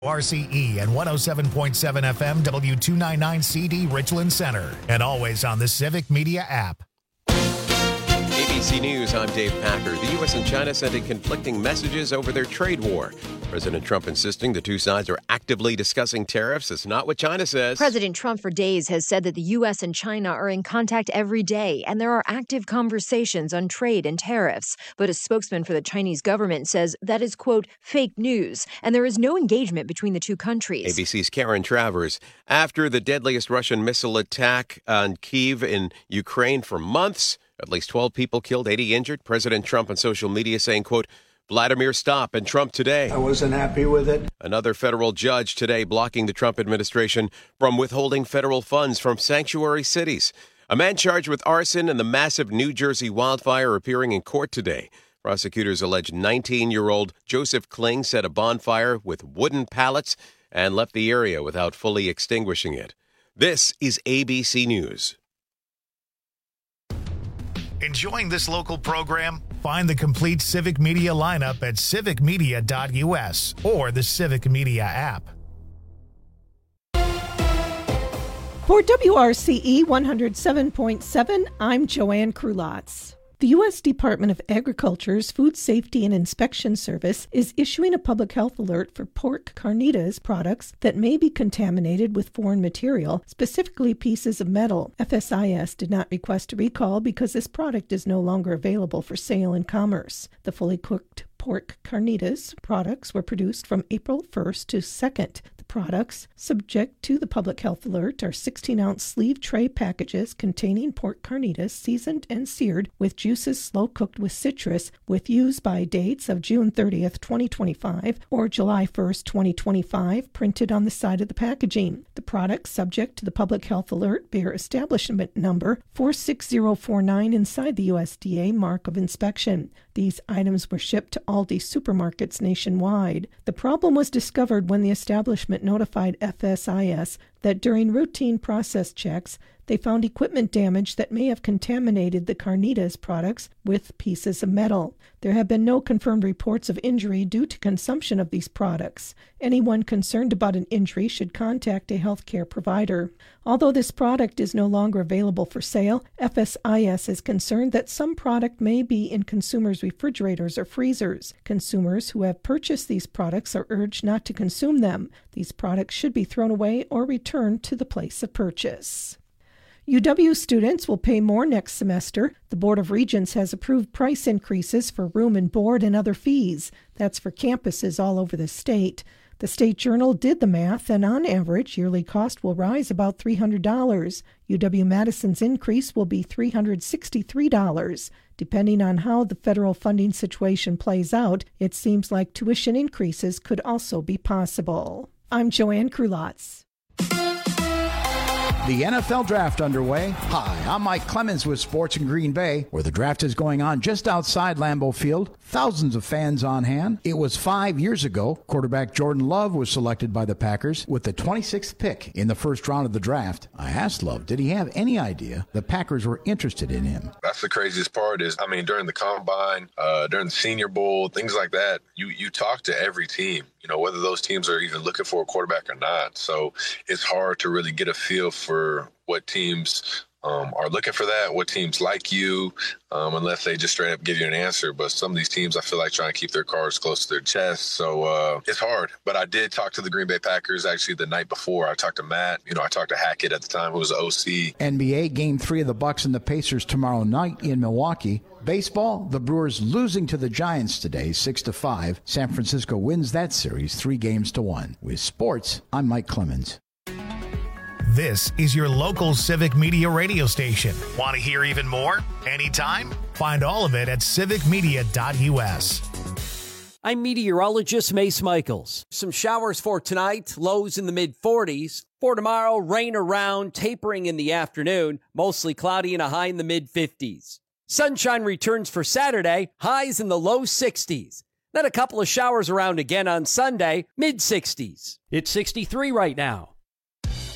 RCE and 107.7 FM W299CD Richland Center, and always on the Civic Media app. ABC News, I'm Dave Packer. The U.S. and China sending conflicting messages over their trade war. President Trump insisting the two sides are actively discussing tariffs. That's not what China says. President Trump for days has said that the U.S. and China are in contact every day, and there are active conversations on trade and tariffs. But a spokesman for the Chinese government says that is, quote, fake news, and there is no engagement between the two countries. ABC's Karen Travers. After the deadliest Russian missile attack on Kyiv in Ukraine for months, at least 12 people killed, 80 injured. President Trump on social media saying, quote, Vladimir, stop, and Trump today. I wasn't happy with it. Another federal judge today blocking the Trump administration from withholding federal funds from sanctuary cities. A man charged with arson in the massive New Jersey wildfire appearing in court today. Prosecutors allege 19-year-old Joseph Kling set a bonfire with wooden pallets and left the area without fully extinguishing it. This is ABC News. Enjoying this local program? Find the complete Civic Media lineup at civicmedia.us or the Civic Media app. For WRCE 107.7, I'm Joanne Krulotz. The U.S. Department of Agriculture's Food Safety and Inspection Service is issuing a public health alert for pork carnitas products that may be contaminated with foreign material, specifically pieces of metal. FSIS did not request a recall because this product is no longer available for sale in commerce. The fully cooked pork carnitas products were produced from April 1st to 2nd. The products, subject to the public health alert, are 16-ounce sleeve tray packages containing pork carnitas seasoned and seared with juices slow-cooked with citrus with use-by dates of June 30th, 2025 or July 1st, 2025 printed on the side of the packaging. The products, subject to the public health alert, bear establishment number 46049 inside the USDA mark of inspection. These items were shipped to Aldi supermarkets nationwide. The problem was discovered when the establishment notified FSIS that during routine process checks, they found equipment damage that may have contaminated the carnitas products with pieces of metal. There have been no confirmed reports of injury due to consumption of these products. Anyone concerned about an injury should contact a healthcare provider. Although this product is no longer available for sale, FSIS is concerned that some product may be in consumers' refrigerators or freezers. Consumers who have purchased these products are urged not to consume them. These products should be thrown away or returned to the place of purchase. UW students will pay more next semester. The Board of Regents has approved price increases for room and board and other fees. That's for campuses all over the state. The State Journal did the math, and on average, yearly cost will rise about $300. UW-Madison's increase will be $363. Depending on how the federal funding situation plays out, it seems like tuition increases could also be possible. I'm Joanne Krulotz. The NFL Draft underway. Hi, I'm Mike Clemens with Sports in Green Bay, where the draft is going on just outside Lambeau Field. Thousands of fans on hand. It was 5 years ago. Quarterback Jordan Love was selected by the Packers with the 26th pick in the first round of the draft. I asked Love, did he have any idea the Packers were interested in him? That's the craziest part is, during the Combine, during the Senior Bowl, things like that, you talk to every team, whether those teams are even looking for a quarterback or not. So it's hard to really get a feel for what teams are looking for that, what teams like you, unless they just straight up give you an answer. But some of these teams, I feel like trying to keep their cards close to their chest. So it's hard. But I did talk to the Green Bay Packers actually the night before. I talked to Matt. I talked to Hackett at the time, who was the OC. NBA Game 3 of the Bucks and the Pacers tomorrow night in Milwaukee. Baseball, the Brewers losing to the Giants today, 6-5. San Francisco wins that series 3-1. With sports, I'm Mike Clemens. This is your local Civic Media radio station. Want to hear even more? Anytime? Find all of it at civicmedia.us. I'm meteorologist Mace Michaels. Some showers for tonight, lows in the mid-40s. For tomorrow, rain around, tapering in the afternoon, mostly cloudy and a high in the mid-50s. Sunshine returns for Saturday, highs in the low 60s. Then a couple of showers around again on Sunday, mid-60s. It's 63 right now.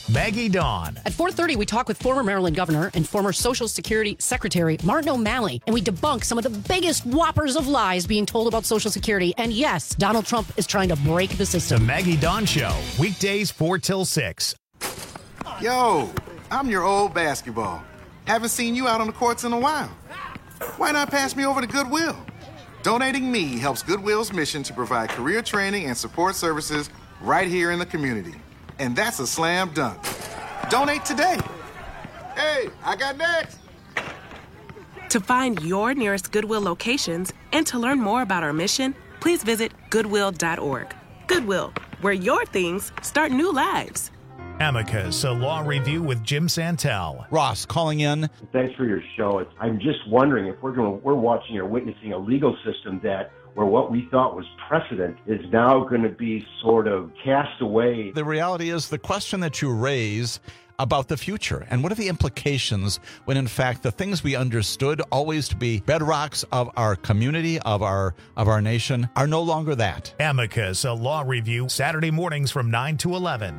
Maggie Dawn. At 4:30, we talk with former Maryland governor and former Social Security Secretary Martin O'Malley, and we debunk some of the biggest whoppers of lies being told about Social Security. And yes, Donald Trump is trying to break the The system. Maggie Dawn Show, weekdays 4 till 6. Yo, I'm your old basketball. Haven't seen you out on the courts in a while. Why not pass me over to Goodwill? Donating me helps Goodwill's mission to provide career training and support services right here in the community. And that's a slam dunk. Donate today. Hey, I got next. To find your nearest Goodwill locations and to learn more about our mission, please visit Goodwill.org. Goodwill, where your things start new lives. Amicus, a law review with Jim Santel. Ross calling in. Thanks for your show. I'm just wondering if we're watching or witnessing a legal system where what we thought was precedent is now going to be sort of cast away. The reality is the question that you raise about the future and what are the implications when in fact the things we understood always to be bedrocks of our community, of our nation, are no longer that. Amicus, a law review, Saturday mornings from 9 to 11.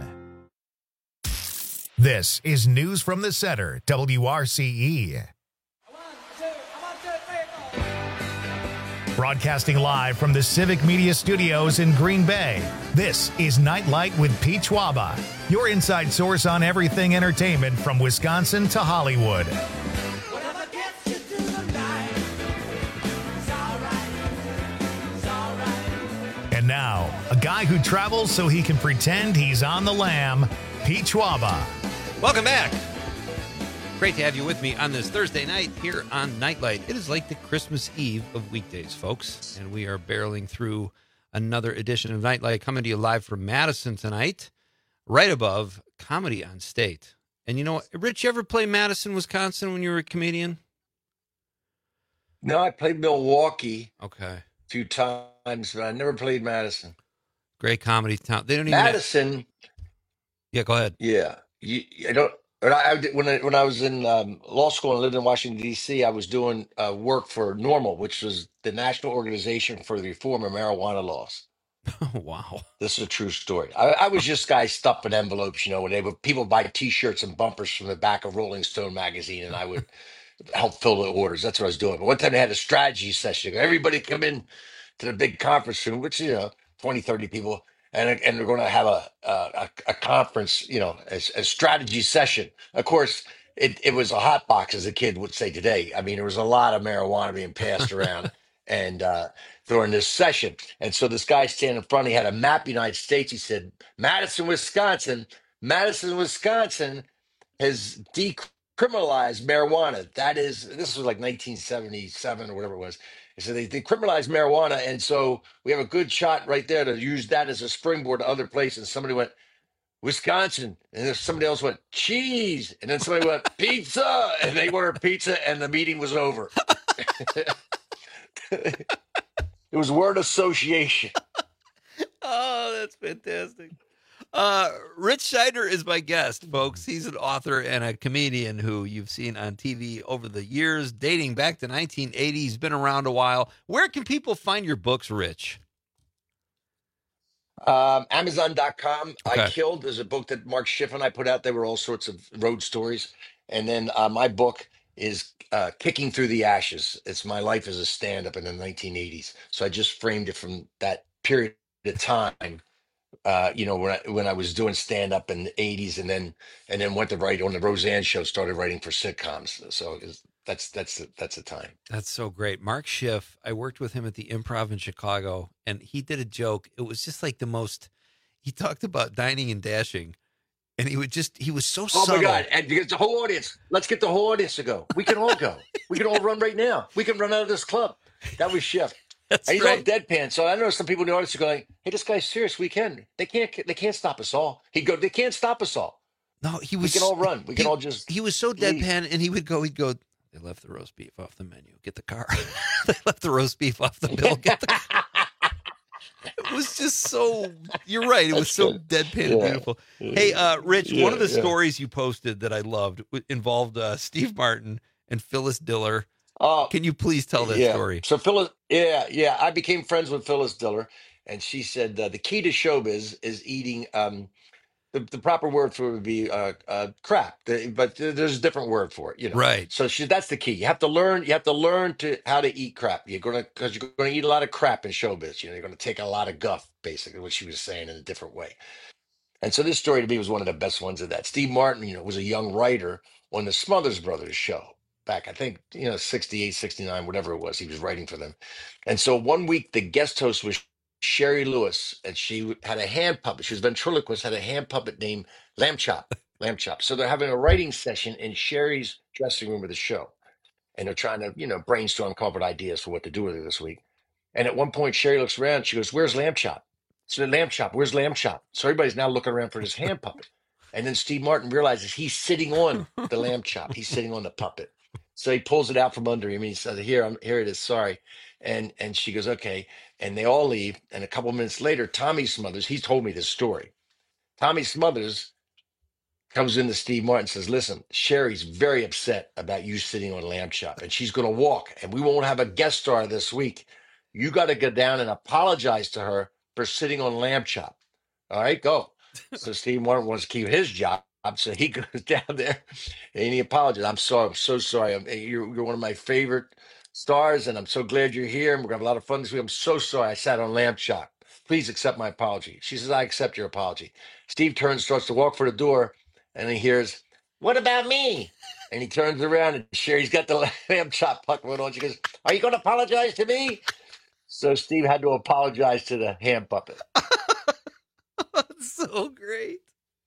This is News from the Center, WRCE. Broadcasting live from the Civic Media Studios in Green Bay, this is Nightlight with Pete Schwaba, your inside source on everything entertainment from Wisconsin to Hollywood. And now, a guy who travels so he can pretend he's on the lam, Pete Schwaba. Welcome back. Great to have you with me on this Thursday night here on Nightlight. It is like the Christmas Eve of weekdays, folks, and we are barreling through another edition of Nightlight, coming to you live from Madison tonight, right above Comedy on State. And you know what, Rich, you ever play Madison, Wisconsin when you were a comedian? No, I played Milwaukee Okay. a few times, but I never played Madison. Great comedy town. They don't even Madison. Yeah, go ahead. Yeah, I don't. When I was in law school and lived in Washington, D.C., I was doing work for NORML, which was the National Organization for the Reform of Marijuana Laws. Oh, wow. This is a true story. I was just guy stuffing envelopes, when people buy T-shirts and bumpers from the back of Rolling Stone magazine, and I would help fill the orders. That's what I was doing. But one time they had a strategy session. Everybody come in to the big conference room, which, 20, 30 people. And they're going to have a conference, a strategy session. Of course, it was a hot box, as a kid would say today. I mean, there was a lot of marijuana being passed around and during this session. And so this guy standing in front, he had a map of the United States. He said, Madison, Wisconsin has decriminalized marijuana. This was like 1977 or whatever it was. So they decriminalized marijuana, and so we have a good shot right there to use that as a springboard to other places. And somebody went, Wisconsin, and then somebody else went, cheese, and then somebody went, pizza, and they ordered pizza, and the meeting was over. It was word association. Oh, that's fantastic. Rich Schneider is my guest, folks. He's an author and a comedian who you've seen on TV over the years, dating back to 1980. He's been around a while. Where can people find your books, Rich? Amazon.com. Okay. I Killed is a book that Mark Schiff and I put out. There were all sorts of road stories. And then my book is Kicking Through the Ashes. It's my life as a stand-up in the 1980s. So I just framed it from that period of time. When I was doing stand up in the 80s and then went to write on the Roseanne show, started writing for sitcoms. So that's the time. That's so great. Mark Schiff, I worked with him at the Improv in Chicago, and he did a joke. It was just like he talked about dining and dashing, and he was so subtle. Oh my God. And because the whole audience, let's get the whole audience to go. We can all go. We can all run right now. We can run out of this club. That was Schiff. That's and he's right. all deadpan. So I know some people in the audience are going, "Hey, this guy's serious. We can. They can't stop us all." He'd go, "They can't stop us all." No, we can all run. We can all just. He was so deadpan, and he'd go. They left the roast beef off the menu. Get the car. They left the roast beef off the bill. Get the car. It was just so. You're right. It was so deadpan and beautiful. Hey, Rich, one of the stories you posted that I loved involved Steve Martin and Phyllis Diller. Can you please tell that story? So Phyllis, I became friends with Phyllis Diller, and she said the key to showbiz is eating the the proper word for it would be crap, but there's a different word for it, Right. So that's the key. You have to learn to how to eat crap. Because you're gonna eat a lot of crap in showbiz. You're gonna take a lot of guff, basically, what she was saying in a different way. And so this story to me was one of the best ones of that. Steve Martin, was a young writer on the Smothers Brothers show back, I think, 68, 69, whatever it was. He was writing for them. And so one week the guest host was Sherry Lewis, and she had a hand puppet. She was ventriloquist, had a hand puppet named Lamb Chop. Lamb Chop. So they're having a writing session in Sherry's dressing room of the show. And they're trying to, brainstorm, come up with ideas for what to do with her this week. And at one point, Sherry looks around. She goes, "Where's Lamb Chop?" So the Lamb Chop, where's Lamb Chop? So everybody's now looking around for this hand puppet. And then Steve Martin realizes he's sitting on the Lamb Chop. He's sitting on the puppet. So he pulls it out from under him. And he says, here it is. Sorry. And she goes, okay. And they all leave. And a couple minutes later, Tommy Smothers, he told me this story. Tommy Smothers comes into Steve Martin and says, listen, Sherry's very upset about you sitting on Lamb Chop. And she's going to walk. And we won't have a guest star this week. You got to go down and apologize to her for sitting on Lamb Chop. All right, go. So Steve Martin wants to keep his job. So he goes down there and he apologizes. I'm sorry. I'm so sorry. You're one of my favorite stars, and I'm so glad you're here. And we're going to have a lot of fun this week. I'm so sorry I sat on Lamb Chop. Please accept my apology. She says, I accept your apology. Steve starts to walk for the door, and he hears, what about me? And he turns around, and Sherry's got the Lamb Chop puppet on. She goes, are you going to apologize to me? So Steve had to apologize to the hand puppet. That's so great.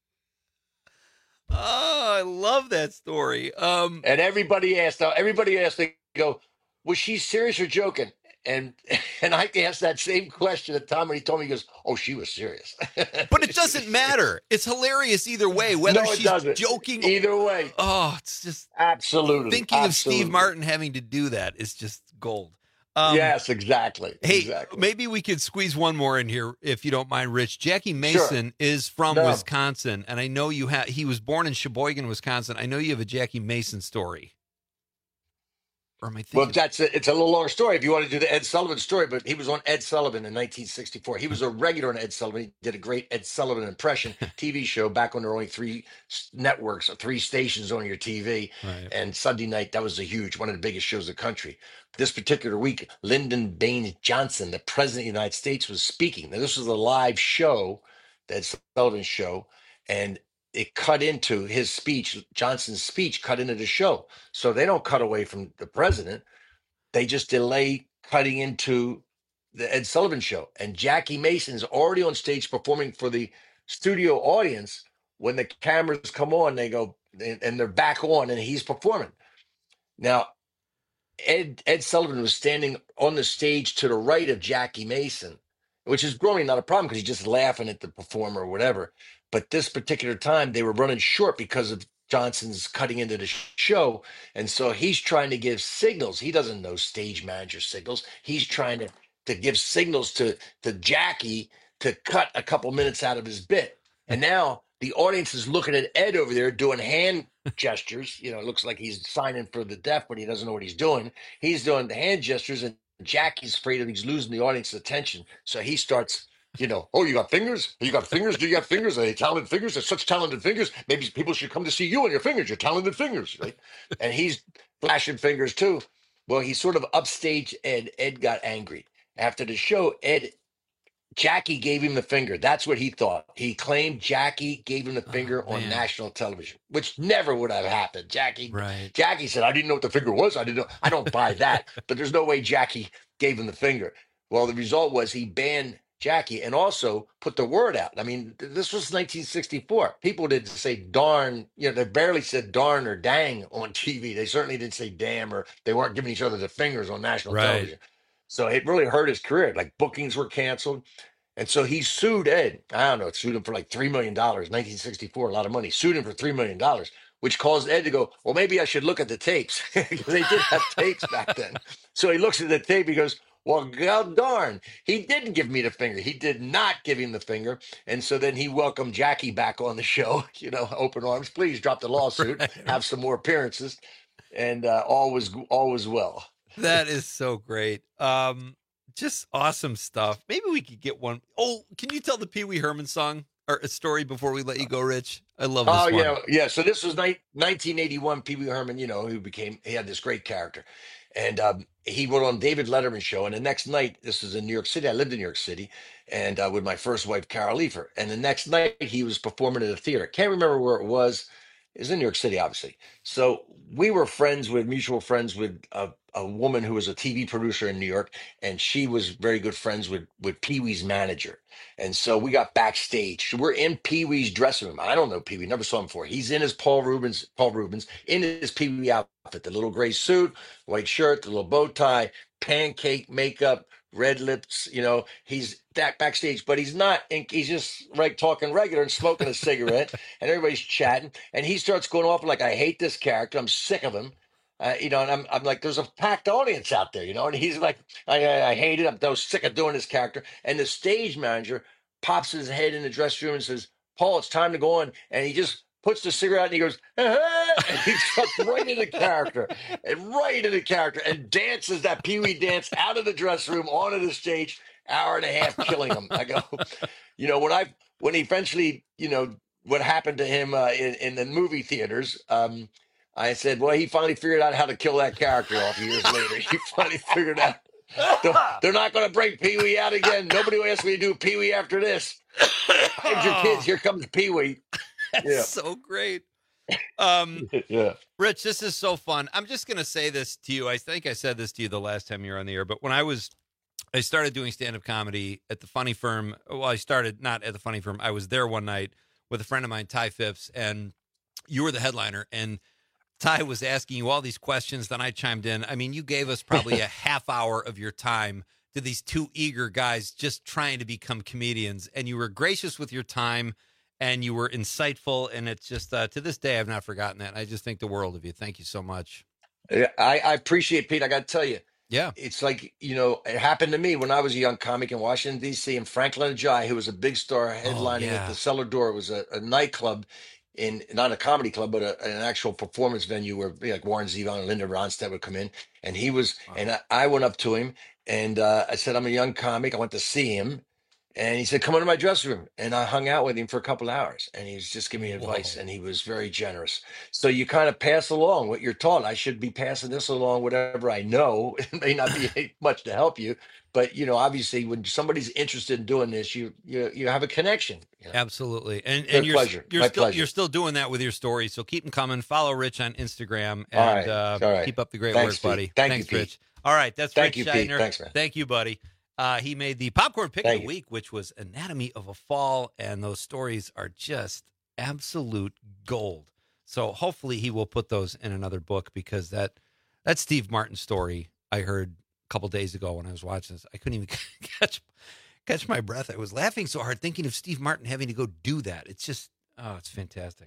Oh, I love that story. And everybody asked, they go, was she serious or joking? And I asked that same question to Tom, and he told me, he goes, oh, she was serious. But it doesn't matter. It's hilarious either way, whether she's joking. Either way. Oh, it's just absolutely thinking of Steve Martin having to do that is just gold. Yes, exactly. Hey, exactly. Maybe we could squeeze one more in here, if you don't mind, Rich. Jackie Mason is from Wisconsin, and I know he was born in Sheboygan, Wisconsin. I know you have a Jackie Mason story. Or am I thinking? Well, it's a little long story if you want to do the Ed Sullivan story, but he was on Ed Sullivan in 1964. He was a regular on Ed Sullivan. He did a great Ed Sullivan impression TV show back when there were only 3 networks, 3 stations on your TV. Right. And Sunday night, that was one of the biggest shows in the country. This particular week, Lyndon Baines Johnson, the president of the United States, was speaking. Now, this was a live show, the Ed Sullivan show, and it cut into his speech. Johnson's speech cut into the show. So they don't cut away from the president. They just delay cutting into the Ed Sullivan show. And Jackie Mason is already on stage performing for the studio audience. When the cameras come on, they go, and they're back on, and he's performing. Now, Ed Sullivan was standing on the stage to the right of Jackie Mason, which is really not a problem because he's just laughing at the performer or whatever. But this particular time, they were running short because of Johnson's cutting into the show. And so he's trying to give signals. He doesn't know stage manager signals. He's trying to give signals to Jackie to cut a couple minutes out of his bit. And now the audience is looking at Ed over there doing hand gestures. It looks like he's signing for the deaf, but he doesn't know what he's doing. He's doing the hand gestures, and Jackie's afraid he's losing the audience's attention. So he starts, oh, you got fingers? You got fingers? Do you got fingers? Are they talented fingers? They're such talented fingers. Maybe people should come to see you and your fingers. Your talented fingers, right? And he's flashing fingers too. Well, he sort of upstaged Ed. Ed got angry. After the show, Jackie gave him the finger. That's what he thought. He claimed Jackie gave him the finger on national television, which never would have happened. Jackie said, I didn't know what the finger was. I don't buy that. But there's no way Jackie gave him the finger. Well, the result was he banned Jackie and also put the word out. I mean, this was 1964. People didn't say darn, they barely said darn or dang on TV. They certainly didn't say damn, or they weren't giving each other the fingers on national television. So it really hurt his career. Like bookings were canceled. And so he sued Ed. I don't know, sued him for like $3 million, 1964, a lot of money. Sued him for $3 million, which caused Ed to go, well, maybe I should look at the tapes. Because they did have tapes back then. So he looks at the tape, he goes, well, god darn, he didn't give me the finger. He did not give him the finger. And so then he welcomed Jackie back on the show, open arms. Please drop the lawsuit, have some more appearances. And all was well. That is so great. Just awesome stuff. Maybe we could get one. Oh, can you tell the Pee Wee Herman song? a story before we let you go, Rich? I love this one. Oh, yeah. So this was 1981. Pee Wee Herman, he had this great character. And he went on David Letterman show. And the next night, this was in New York City. I lived in New York City and with my first wife, Carol Leifer. And the next night, he was performing at a theater. Can't remember where it was. It was in New York City, obviously. So we were mutual friends with a woman who was a TV producer in New York. And she was very good friends with Pee Wee's manager. And so we got backstage. We're in Pee Wee's dressing room. I don't know Pee Wee, never saw him before. He's in his Paul Rubens in his Pee Wee outfit, the little gray suit, white shirt, the little bow tie, pancake makeup, red lips. He's that backstage, but he's not. He's just talking regular and smoking a cigarette, and everybody's chatting. And he starts going off like, "I hate this character. I'm sick of him." And I'm like, there's a packed audience out there, and he's like, I hate it. I'm sick of doing this character. And the stage manager pops his head in the dressing room and says, "Paul, it's time to go on." And he just puts the cigarette out and he goes, and he starts right into character and dances that Pee Wee dance out of the dressing room onto the stage, hour and a half killing him. I go, when eventually, what happened to him in the movie theaters, I said, well, he finally figured out how to kill that character off years later. He finally figured out they're not going to bring Pee Wee out again. Nobody will ask me to do Pee Wee after this. Hide your kids. Here comes Pee Wee. That's so great. Yeah. Rich, this is so fun. I'm just going to say this to you. I think I said this to you the last time you were on the air, but when I started doing stand-up comedy at the Funny Firm. Well, I started not at the Funny Firm. I was there one night with a friend of mine, Ty Phipps, and you were the headliner, and Ty was asking you all these questions. Then I chimed in. I mean, you gave us probably a half hour of your time to these two eager guys just trying to become comedians. And you were gracious with your time and you were insightful. And it's just, to this day, I've not forgotten that. I just think the world of you. Thank you so much. I appreciate, Pete. I got to tell you. Yeah. It's like, it happened to me when I was a young comic in Washington, D.C. and Franklin Ajayi, who was a big star headlining at the Cellar Door. It was a nightclub. Not a comedy club, but an actual performance venue where like Warren Zevon and Linda Ronstadt would come in. And he was, and I went up to him and I said, "I'm a young comic. I went to see him." And he said, "Come into my dressing room." And I hung out with him for a couple of hours and he was just giving me advice. And he was very generous. So you kind of pass along what you're taught. I should be passing this along, whatever I know. It may not be much to help you, but obviously when somebody's interested in doing this, you have a connection. Absolutely. And pleasure. You're still doing that with your stories. So keep them coming. Follow Rich on Instagram and All right. keep up the great Thanks, work, buddy. Pete. Thanks, you, Rich. Pete. All right. That's Thank Rich you, Scheidner. Pete. Thanks, man. Thank you, buddy. He made the popcorn pick of the week, which was Anatomy of a Fall, and those stories are just absolute gold. So hopefully he will put those in another book because that Steve Martin story I heard a couple days ago when I was watching this, I couldn't even catch my breath. I was laughing so hard thinking of Steve Martin having to go do that. It's just, it's fantastic.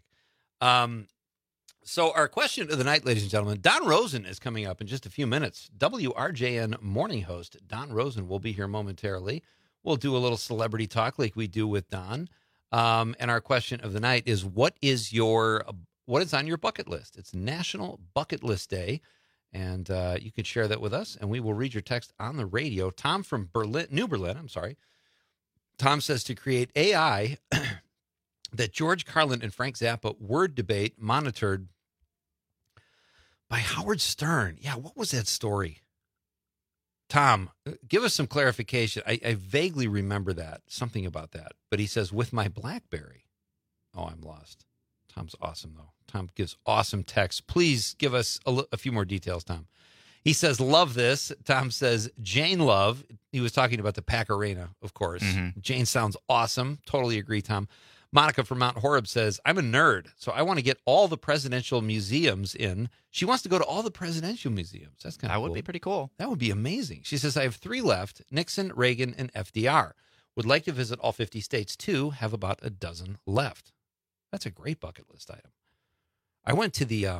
So our question of the night, ladies and gentlemen, Don Rosen is coming up in just a few minutes. WRJN morning host Don Rosen will be here momentarily. We'll do a little celebrity talk like we do with Don. And our question of the night is, what is on your bucket list? It's National Bucket List Day. And you can share that with us, and we will read your text on the radio. Tom from New Berlin. Tom says to create AI that George Carlin and Frank Zappa word debate monitored by Howard Stern. Yeah, what was that story? Tom, give us some clarification. I vaguely remember something about that. But he says, with my BlackBerry. Oh, I'm lost. Tom's awesome, though. Tom gives awesome texts. Please give us a few more details, Tom. He says, love this. Tom says, Jane Love. He was talking about the Pac Arena, of course. Mm-hmm. Jane sounds awesome. Totally agree, Tom. Monica from Mount Horeb says, I'm a nerd, so I want to get all the presidential museums in. She wants to go to all the presidential museums. That's kind of cool. That would be pretty cool. That would be amazing. She says, I have 3 left, Nixon, Reagan, and FDR. Would like to visit all 50 states, too. Have about a dozen left. That's a great bucket list item. I went to the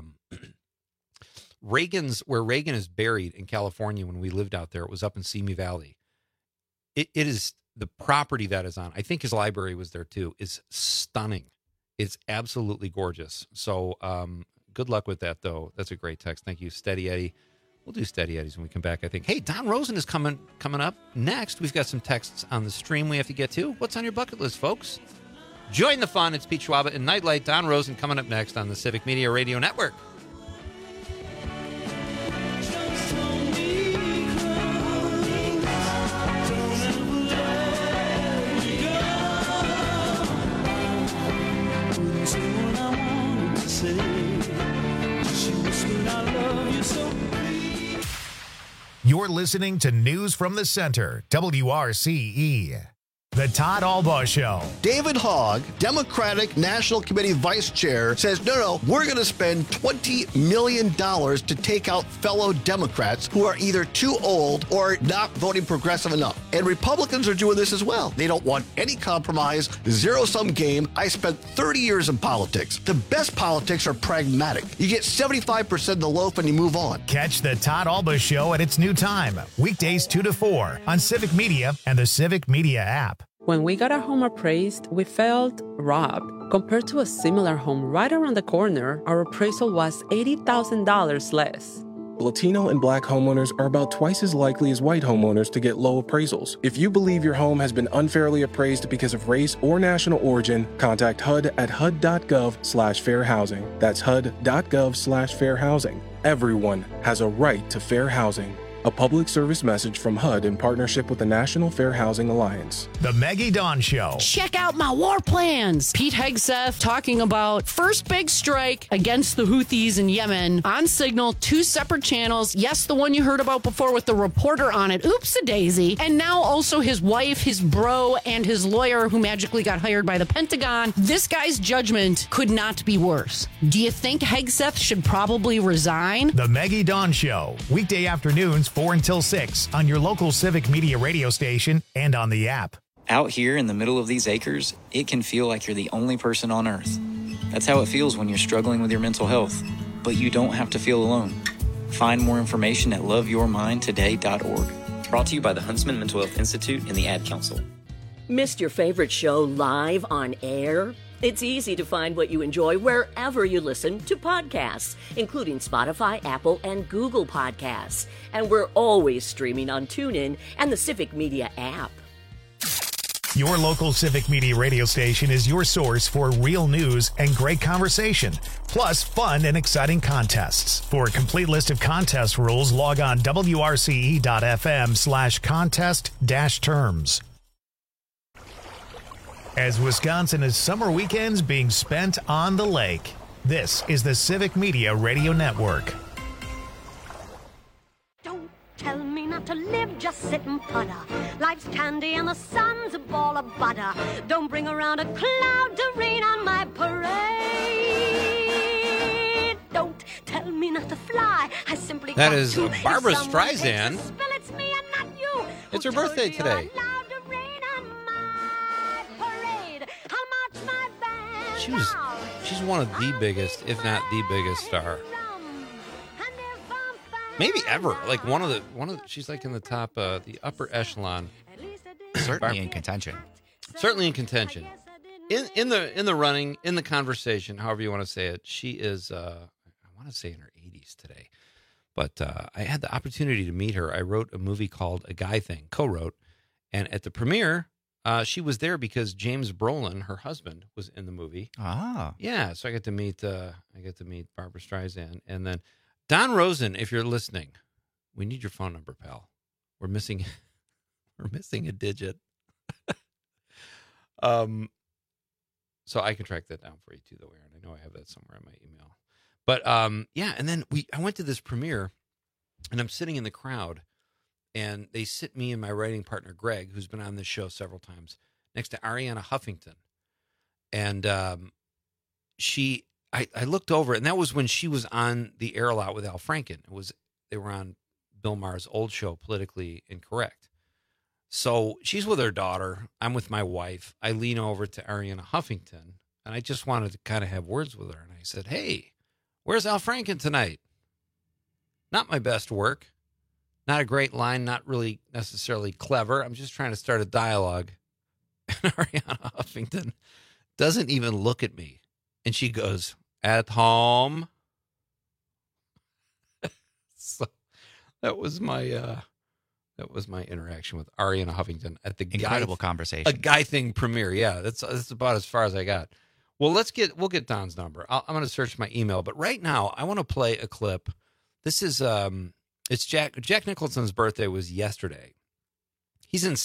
where Reagan is buried in California when we lived out there. It was up in Simi Valley. It is the property that is on. I think his library was there too. Is stunning. It's absolutely gorgeous. So good luck with that, though. That's a great text. Thank you, Steady Eddie. We'll do Steady Eddies when we come back, I think. Hey, Don Rosen is coming up next. We've got some texts on the stream we have to get to. What's on your bucket list, folks? Join the fun. It's Pete Schwaba and Nightlight. Don Rosen coming up next on the Civic Media Radio Network. You're listening to News from the Center, WRCE. The Todd Albaugh Show. David Hogg, Democratic National Committee Vice Chair, says, no, we're going to spend $20 million to take out fellow Democrats who are either too old or not voting progressive enough. And Republicans are doing this as well. They don't want any compromise, zero-sum game. I spent 30 years in politics. The best politics are pragmatic. You get 75% of the loaf and you move on. Catch the Todd Albaugh Show at its new time, weekdays 2 to 4 on Civic Media and the Civic Media app. When we got our home appraised, we felt robbed. Compared to a similar home right around the corner, our appraisal was $80,000 less. Latino and Black homeowners are about twice as likely as white homeowners to get low appraisals. If you believe your home has been unfairly appraised because of race or national origin, contact HUD at hud.gov/fair housing. That's hud.gov/fair housing. Everyone has a right to fair housing. A public service message from HUD in partnership with the National Fair Housing Alliance. The Maggie Dawn Show. Check out my war plans. Pete Hegseth talking about first big strike against the Houthis in Yemen on Signal, 2 separate channels. Yes, the one you heard about before with the reporter on it. Oops-a-daisy. And now also his wife, his bro, and his lawyer who magically got hired by the Pentagon. This guy's judgment could not be worse. Do you think Hegseth should probably resign? The Maggie Dawn Show. Weekday afternoons 4 until 6 on your local Civic Media radio station and on the app. Out here in the middle of these acres, it can feel like you're the only person on earth. That's how it feels when you're struggling with your mental health. But you don't have to feel alone. Find more information at loveyourmindtoday.org. Brought to you by the Huntsman Mental Health Institute and the Ad Council. Missed your favorite show live on air? It's easy to find what you enjoy wherever you listen to podcasts, including Spotify, Apple, and Google Podcasts. And we're always streaming on TuneIn and the Civic Media app. Your local Civic Media radio station is your source for real news and great conversation, plus fun and exciting contests. For a complete list of contest rules, log on wrce.fm/contest-terms. As Wisconsin is summer weekends being spent on the lake, this is the Civic Media Radio Network. Don't tell me not to live, just sit and putter. Life's candy and the sun's a ball of butter. Don't bring around a cloud to rain on my parade. Don't tell me not to fly. I simply That got is to. Barbara If someone takes Streisand. a spill, it's me and not you. It's her birthday today. She's one of the biggest, if not the biggest star, maybe ever. Like one of the she's like in the top, the upper echelon. Certainly in contention. Certainly in contention. In the running, in the conversation, however you want to say it. She is, I want to say in her 80s today, but I had the opportunity to meet her. I wrote a movie called A Guy Thing, co-wrote, and at the premiere. She was there because James Brolin, her husband, was in the movie. Ah, yeah. So I get to meet Barbara Streisand, and then Don Rosen. If you're listening, we need your phone number, pal. We're missing a digit. So I can track that down for you too, though, Aaron. I know I have that somewhere in my email. But yeah, and then I went to this premiere, and I'm sitting in the crowd. And they sit me and my writing partner, Greg, who's been on this show several times, next to Ariana Huffington. And I looked over, and that was when she was on the air a lot with Al Franken. They were on Bill Maher's old show, Politically Incorrect. So she's with her daughter. I'm with my wife. I lean over to Ariana Huffington, and I just wanted to kind of have words with her. And I said, "Hey, where's Al Franken tonight?" Not my best work. Not a great line, not really necessarily clever. I'm just trying to start a dialogue. And Ariana Huffington doesn't even look at me. And she goes, "At home." So that was my That was my interaction with Ariana Huffington at the Incredible conversation. A Guy Thing premiere. Yeah, that's about as far as I got. Well, we'll get Don's number. I'm going to search my email, but right now I want to play a clip. This is it's Jack Nicholson's birthday was yesterday. He's in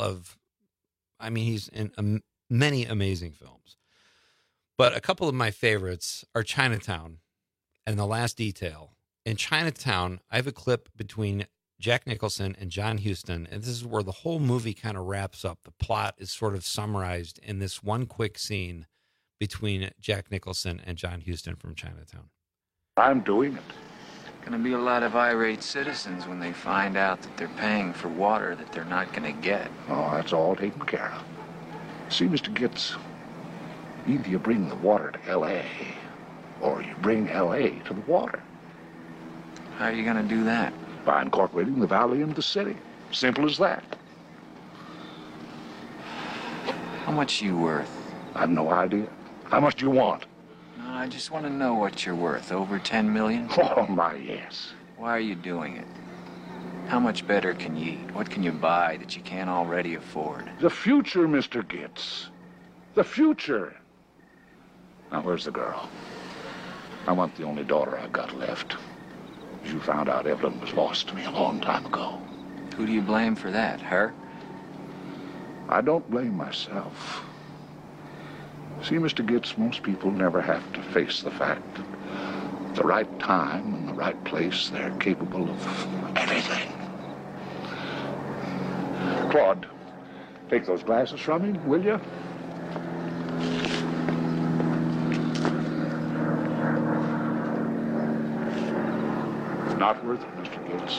he's in many amazing films, but a couple of my favorites are Chinatown and The Last Detail. In Chinatown, I have a clip between Jack Nicholson and John Huston, and this is where the whole movie kind of wraps up. The plot is sort of summarized in this one quick scene between Jack Nicholson and John Huston from Chinatown. I'm doing it. Going to be a lot of irate citizens when they find out that they're paying for water that they're not going to get. Oh, that's all taken care of. See, Mr. Gitz, either you bring the water to L.A., or you bring L.A. to the water. How are you going to do that? By incorporating the valley into the city. Simple as that. How much are you worth? I've no idea. How much do you want? No, I just want to know what you're worth. Over 10 million? Oh, my, yes. Why are you doing it? How much better can you eat? What can you buy that you can't already afford? The future, Mr. Gitz. The future. Now, where's the girl? I want the only daughter I've got left. You found out Evelyn was lost to me a long time ago. Who do you blame for that? Her? I don't blame myself. See, Mr. Gitz, most people never have to face the fact that at the right time and the right place, they're capable of anything. Claude, take those glasses from me, will you? Not worth it, Mr. Gitz.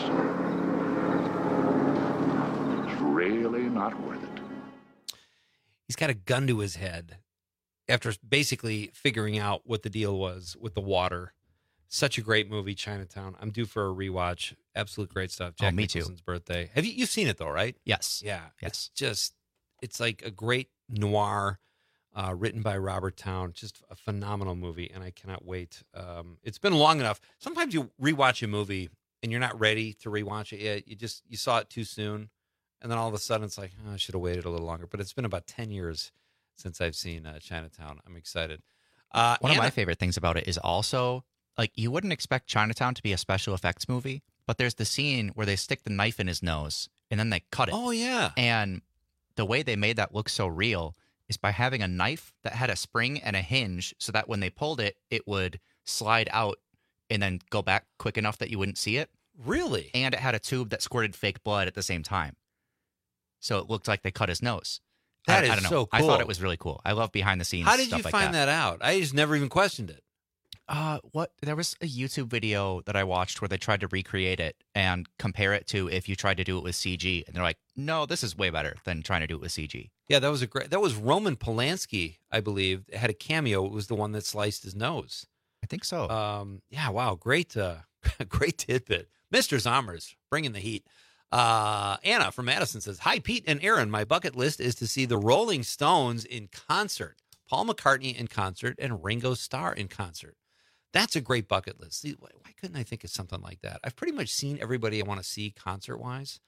It's really not worth it. He's got a gun to his head after basically figuring out what the deal was with the water. Such a great movie, Chinatown. I'm due for a rewatch. Absolute great stuff. Jack me Nicholson's birthday. You've seen it though, right? Yes. Yeah. Yes. It's like a great noir written by Robert Towne. Just a phenomenal movie, and I cannot wait. It's been long enough. Sometimes you rewatch a movie and you're not ready to rewatch it yet. You saw it too soon, and then all of a sudden it's like, I should have waited a little longer. But it's been about 10 years since I've seen Chinatown. I'm excited. One of my favorite things about it is also, like, you wouldn't expect Chinatown to be a special effects movie, but there's the scene where they stick the knife in his nose and then they cut it. Oh, yeah. And the way they made that look so real is by having a knife that had a spring and a hinge so that when they pulled it, it would slide out and then go back quick enough that you wouldn't see it. Really? And it had a tube that squirted fake blood at the same time. So it looked like they cut his nose. I don't know. So cool. I thought it was really cool. I love behind the scenes stuff like that. How did you find that out? I just never even questioned it. There was a YouTube video that I watched where they tried to recreate it and compare it to if you tried to do it with CG, and they're like, "No, this is way better than trying to do it with CG." Yeah, that was Roman Polanski, I believe. It had a cameo. It was the one that sliced his nose. I think so. Yeah, wow, great, great tidbit, Mr. Zommers, bringing the heat. Anna from Madison says, "Hi, Pete and Aaron. My bucket list is to see the Rolling Stones in concert, Paul McCartney in concert, and Ringo Starr in concert." That's a great bucket list. See, why couldn't I think of something like that? I've pretty much seen everybody I want to see concert-wise.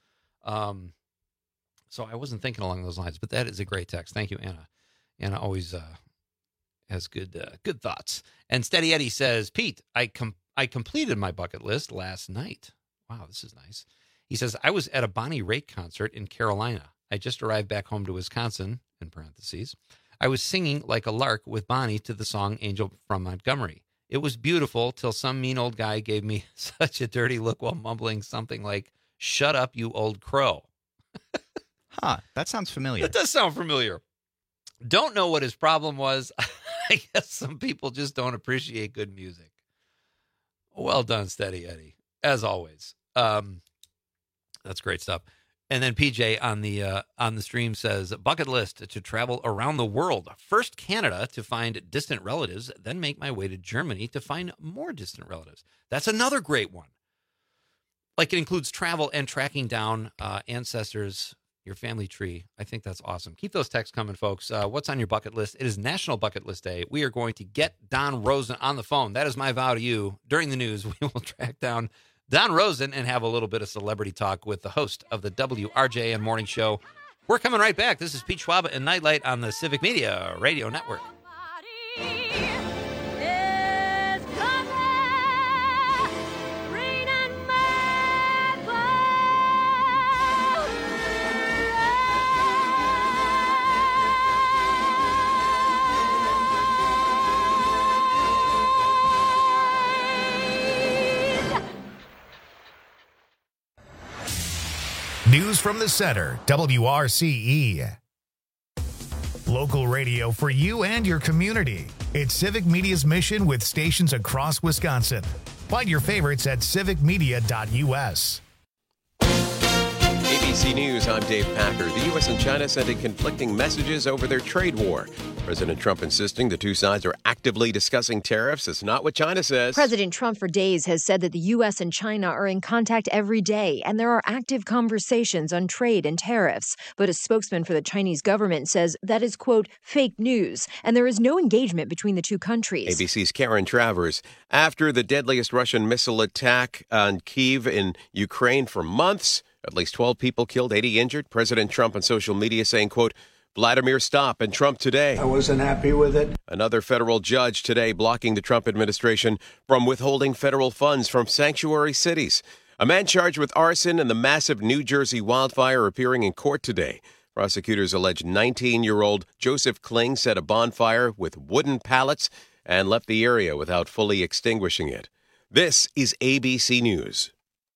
So I wasn't thinking along those lines, but that is a great text. Thank you, Anna. Anna always has good thoughts. And Steady Eddie says, "Pete, I completed my bucket list last night." Wow, this is nice. He says, "I was at a Bonnie Raitt concert in Carolina. I just arrived back home to Wisconsin, in parentheses. I was singing like a lark with Bonnie to the song Angel from Montgomery. It was beautiful till some mean old guy gave me such a dirty look while mumbling something like, 'Shut up, you old crow.'" Huh, that sounds familiar. That does sound familiar. Don't know what his problem was. I guess some people just don't appreciate good music. Well done, Steady Eddie, as always. That's great stuff. And then PJ on the stream says, "Bucket list to travel around the world. First Canada to find distant relatives, then make my way to Germany to find more distant relatives." That's another great one. Like, it includes travel and tracking down ancestors, your family tree. I think that's awesome. Keep those texts coming, folks. What's on your bucket list? It is National Bucket List Day. We are going to get Don Rosen on the phone. That is my vow to you. During the news, we will track down Don Rosen and have a little bit of celebrity talk with the host of the WRJN Morning Show. We're coming right back. This is Pete Schwab and Nightlight on the Civic Media Radio Network. News from the center, WRCE. Local radio for you and your community. It's Civic Media's mission with stations across Wisconsin. Find your favorites at civicmedia.us. ABC News, I'm Dave Packer. The U.S. and China sending conflicting messages over their trade war. President Trump insisting the two sides are actively discussing tariffs. It's not what China says. President Trump for days has said that the U.S. and China are in contact every day, and there are active conversations on trade and tariffs. But a spokesman for the Chinese government says that is, quote, fake news, and there is no engagement between the two countries. ABC's Karen Travers. After the deadliest Russian missile attack on Kyiv in Ukraine for months, at least 12 people killed, 80 injured. President Trump on social media saying, quote, Vladimir, stop, and Trump today. I wasn't happy with it. Another federal judge today blocking the Trump administration from withholding federal funds from sanctuary cities. A man charged with arson and the massive New Jersey wildfire appearing in court today. Prosecutors allege 19-year-old Joseph Kling set a bonfire with wooden pallets and left the area without fully extinguishing it. This is ABC News.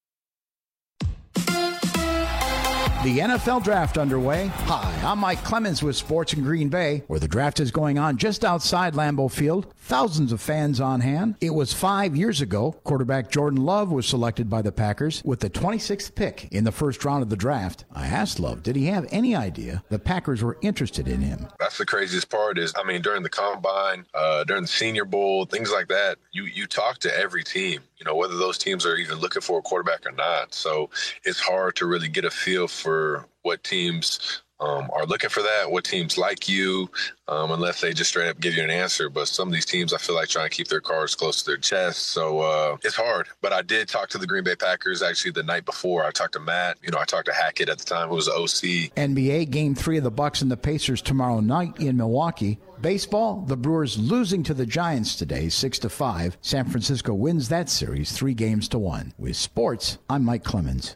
The NFL Draft underway. Hi, I'm Mike Clemens with Sports in Green Bay, where the draft is going on just outside Lambeau Field. Thousands of fans on hand. It was 5 years ago. Quarterback Jordan Love was selected by the Packers with the 26th pick in the first round of the draft. I asked Love, did he have any idea the Packers were interested in him? That's the craziest part is, during the Combine, during the Senior Bowl, things like that, you talk to every team, whether those teams are even looking for a quarterback or not. So it's hard to really get a feel for what teams are looking for that, what teams like you, unless they just straight up give you an answer. But some of these teams, I feel like trying to keep their cards close to their chest. So it's hard. But I did talk to the Green Bay Packers actually the night before. I talked to Matt. I talked to Hackett at the time, who was the OC. NBA Game 3 of the Bucks and the Pacers tomorrow night in Milwaukee. Baseball, the Brewers losing to the Giants today, 6-5. San Francisco wins that series 3-1. With sports, I'm Mike Clemens.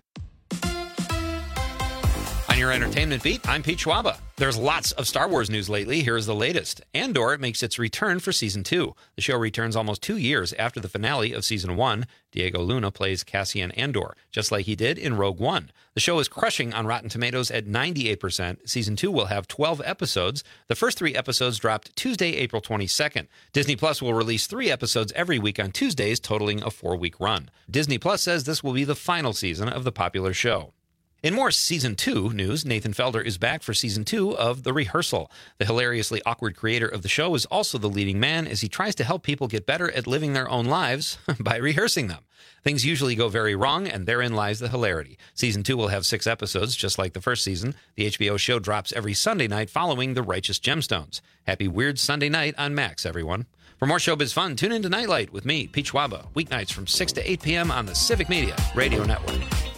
On your entertainment beat, I'm Pete Schwaba. There's lots of Star Wars news lately. Here's the latest. Andor makes its return for Season 2. The show returns almost 2 years after the finale of Season 1. Diego Luna plays Cassian Andor, just like he did in Rogue One. The show is crushing on Rotten Tomatoes at 98%. Season 2 will have 12 episodes. The first 3 episodes dropped Tuesday, April 22nd. Disney Plus will release 3 episodes every week on Tuesdays, totaling a 4-week run. Disney Plus says this will be the final season of the popular show. In more Season 2 news, Nathan Felder is back for Season 2 of The Rehearsal. The hilariously awkward creator of the show is also the leading man as he tries to help people get better at living their own lives by rehearsing them. Things usually go very wrong, and therein lies the hilarity. Season 2 will have 6 episodes, just like the first season. The HBO show drops every Sunday night following The Righteous Gemstones. Happy Weird Sunday night on Max, everyone. For more showbiz fun, tune in to Nightlight with me, Pete Schwaba, weeknights from 6 to 8 p.m. on the Civic Media Radio Network.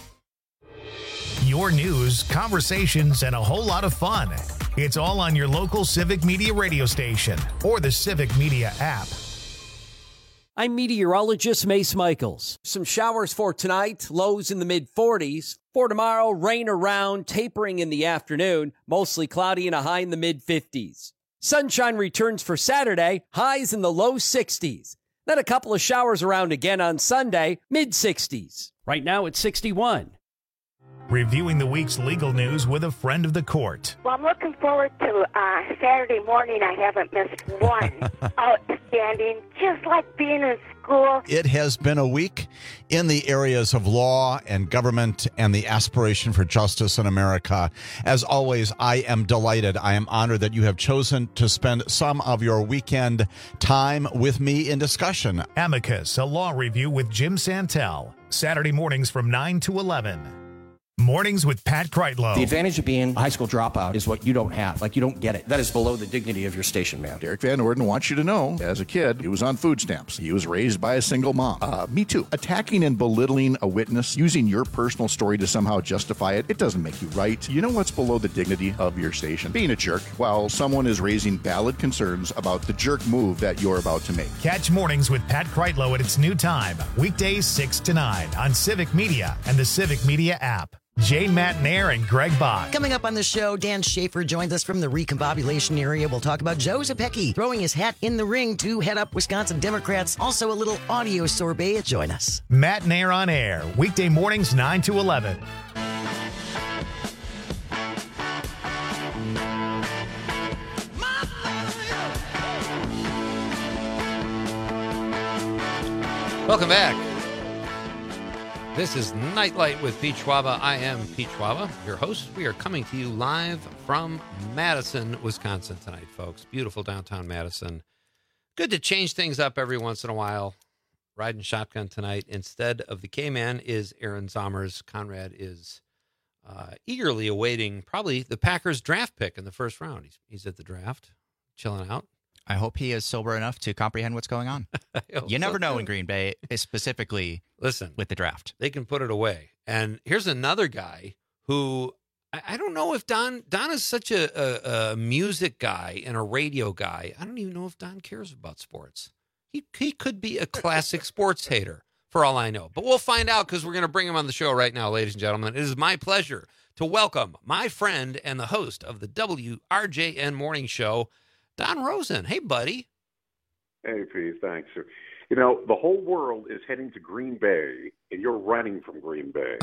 Your news, conversations, and a whole lot of fun. It's all on your local Civic Media radio station or the Civic Media app. I'm meteorologist Mace Michaels. Some showers for tonight, lows in the mid-40s. For tomorrow, rain around, tapering in the afternoon, mostly cloudy and a high in the mid-50s. Sunshine returns for Saturday, highs in the low 60s. Then a couple of showers around again on Sunday, mid-60s. Right now it's 61. Reviewing the week's legal news with a friend of the court. Well, I'm looking forward to Saturday morning. I haven't missed one. Outstanding, just like being in school. It has been a week in the areas of law and government and the aspiration for justice in America. As always, I am delighted. I am honored that you have chosen to spend some of your weekend time with me in discussion. Amicus, a law review with Jim Santel. Saturday mornings from 9 to 11. Mornings with Pat Kreitlow. The advantage of being a high school dropout is what you don't have. Like, you don't get it. That is below the dignity of your station, man. Derek Van Orden wants you to know, as a kid, he was on food stamps. He was raised by a single mom. Me too. Attacking and belittling a witness, using your personal story to somehow justify it, it doesn't make you right. You know what's below the dignity of your station? Being a jerk while someone is raising valid concerns about the jerk move that you're about to make. Catch Mornings with Pat Kreitlow at its new time, weekdays 6 to 9 on Civic Media and the Civic Media app. Jane Matnair and Greg Bach. Coming up on the show, Dan Schaefer joins us from the recombobulation area. We'll talk about Joe Zepecki throwing his hat in the ring to head up Wisconsin Democrats. Also a little audio sorbet. Join us. Matnair on air, weekday mornings 9 to 11. Welcome back. This is Nightlight with Pete Schwaba. I am Pete Schwaba, your host. We are coming to you live from Madison, Wisconsin tonight, folks. Beautiful downtown Madison. Good to change things up every once in a while. Riding shotgun tonight. Instead of the K-Man is Aaron Zommers. Conrad is eagerly awaiting probably the Packers draft pick in the first round. He's at the draft, chilling out. I hope he is sober enough to comprehend what's going on. You never know in Green Bay, specifically with the draft. They can put it away. And here's another guy who, I don't know if Don is such a music guy and a radio guy. I don't even know if Don cares about sports. He could be a classic sports hater for all I know. But we'll find out because we're going to bring him on the show right now, ladies and gentlemen. It is my pleasure to welcome my friend and the host of the WRJN Morning Show, Don Rosen. Hey, buddy. Hey, Pete. Thanks. You know, the whole world is heading to Green Bay, and you're running from Green Bay.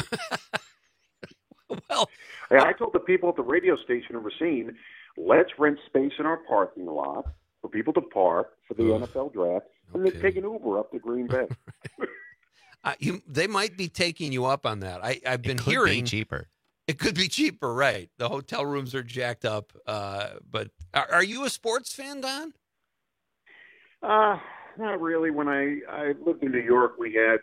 Well, hey, I told the people at the radio station in Racine, let's rent space in our parking lot for people to park for the NFL draft, and then take an Uber up to Green Bay. They might be taking you up on that. I've been hearing. It could be cheaper. It could be cheaper, right? The hotel rooms are jacked up. But are you a sports fan, Don? Not really. When I lived in New York, we had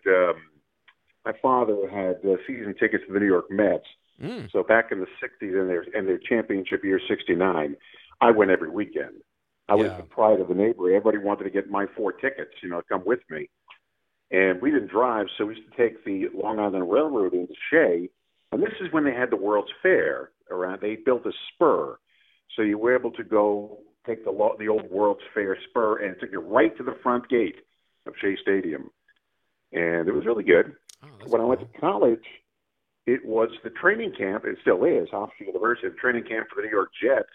my father had season tickets to the New York Mets. So back in the 60s and their championship year, 69, I went every weekend. I was the pride of the neighborhood. Everybody wanted to get my 4 tickets, come with me. And we didn't drive, so we used to take the Long Island Railroad into Shea. And this is when they had the World's Fair around. They built a spur. So you were able to go take the old World's Fair spur, and it took you right to the front gate of Shea Stadium. And it was really good. When I went to college, it was the training camp. It still is, Hofstra University, the training camp for the New York Jets.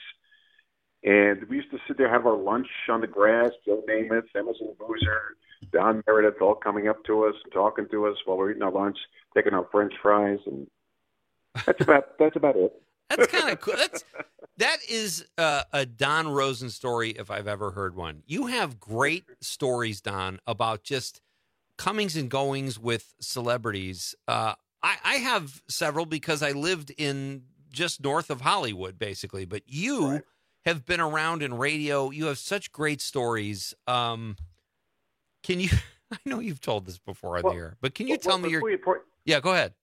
And we used to sit there, have our lunch on the grass, Joe Namath, Emerson Boozer, Don Meredith, all coming up to us and talking to us while we're eating our lunch, taking our French fries, and that's about it. That's kind of cool. That is a Don Rosen story if I've ever heard one. You have great stories, Don, about just comings and goings with celebrities. I have several because I lived in just north of Hollywood, basically. But you have been around in radio. You have such great stories. Can you? I know you've told this before on the air, but can you tell me your? Yeah, go ahead.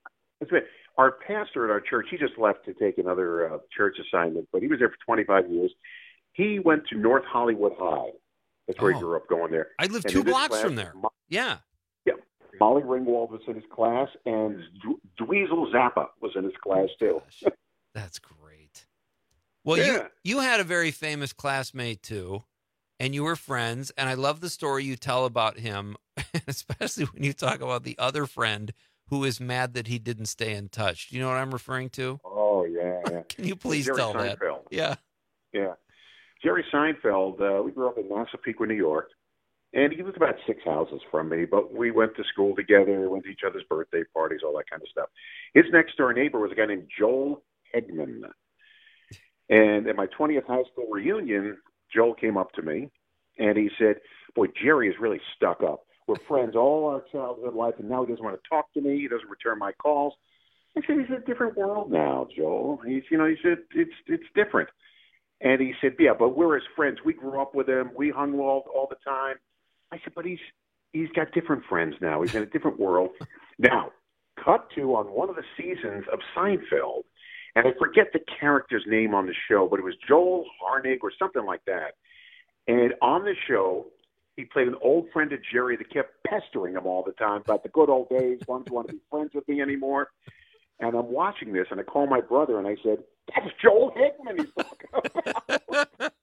Our pastor at our church, he just left to take another church assignment, but he was there for 25 years. He went to North Hollywood High. That's where he grew up, going there. I live 2 blocks from there. Yeah. Molly Ringwald was in his class, and Dweezil Zappa was in his class, too. That's great. Well, you had a very famous classmate, too, and you were friends, and I love the story you tell about him, especially when you talk about the other friend who is mad that he didn't stay in touch. Do you know what I'm referring to? Oh, yeah. Can you please Jerry tell Seinfeld. that? Yeah. Jerry Seinfeld, we grew up in Massapequa, New York, and he was about 6 houses from me, but we went to school together, went to each other's birthday parties, all that kind of stuff. His next-door neighbor was a guy named Joel Hegman. And at my 20th high school reunion, Joel came up to me, and he said, boy, Jerry is really stuck up. We're friends all our childhood life, and now he doesn't want to talk to me. He doesn't return my calls. I said, he's in a different world now, Joel. He said, it's different. And he said, yeah, but we're his friends. We grew up with him. We hung all the time. I said, but he's got different friends now. He's in a different world. Now, cut to on one of the seasons of Seinfeld, and I forget the character's name on the show, but it was Joel Harnig or something like that. And on the show, he played an old friend of Jerry that kept pestering him all the time about the good old days, wanted to be friends with me anymore. And I'm watching this, and I call my brother, and I said, "That's Joel Hickman he's talking about."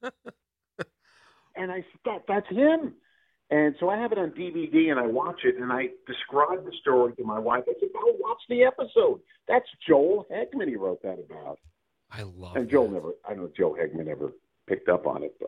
And I said, "That's him." And so I have it on DVD, and I watch it, and I describe the story to my wife. I said, "Oh, watch the episode. That's Joel Hickman he wrote that about." I love and that. Joel never, I know Joe Hickman never picked up on it,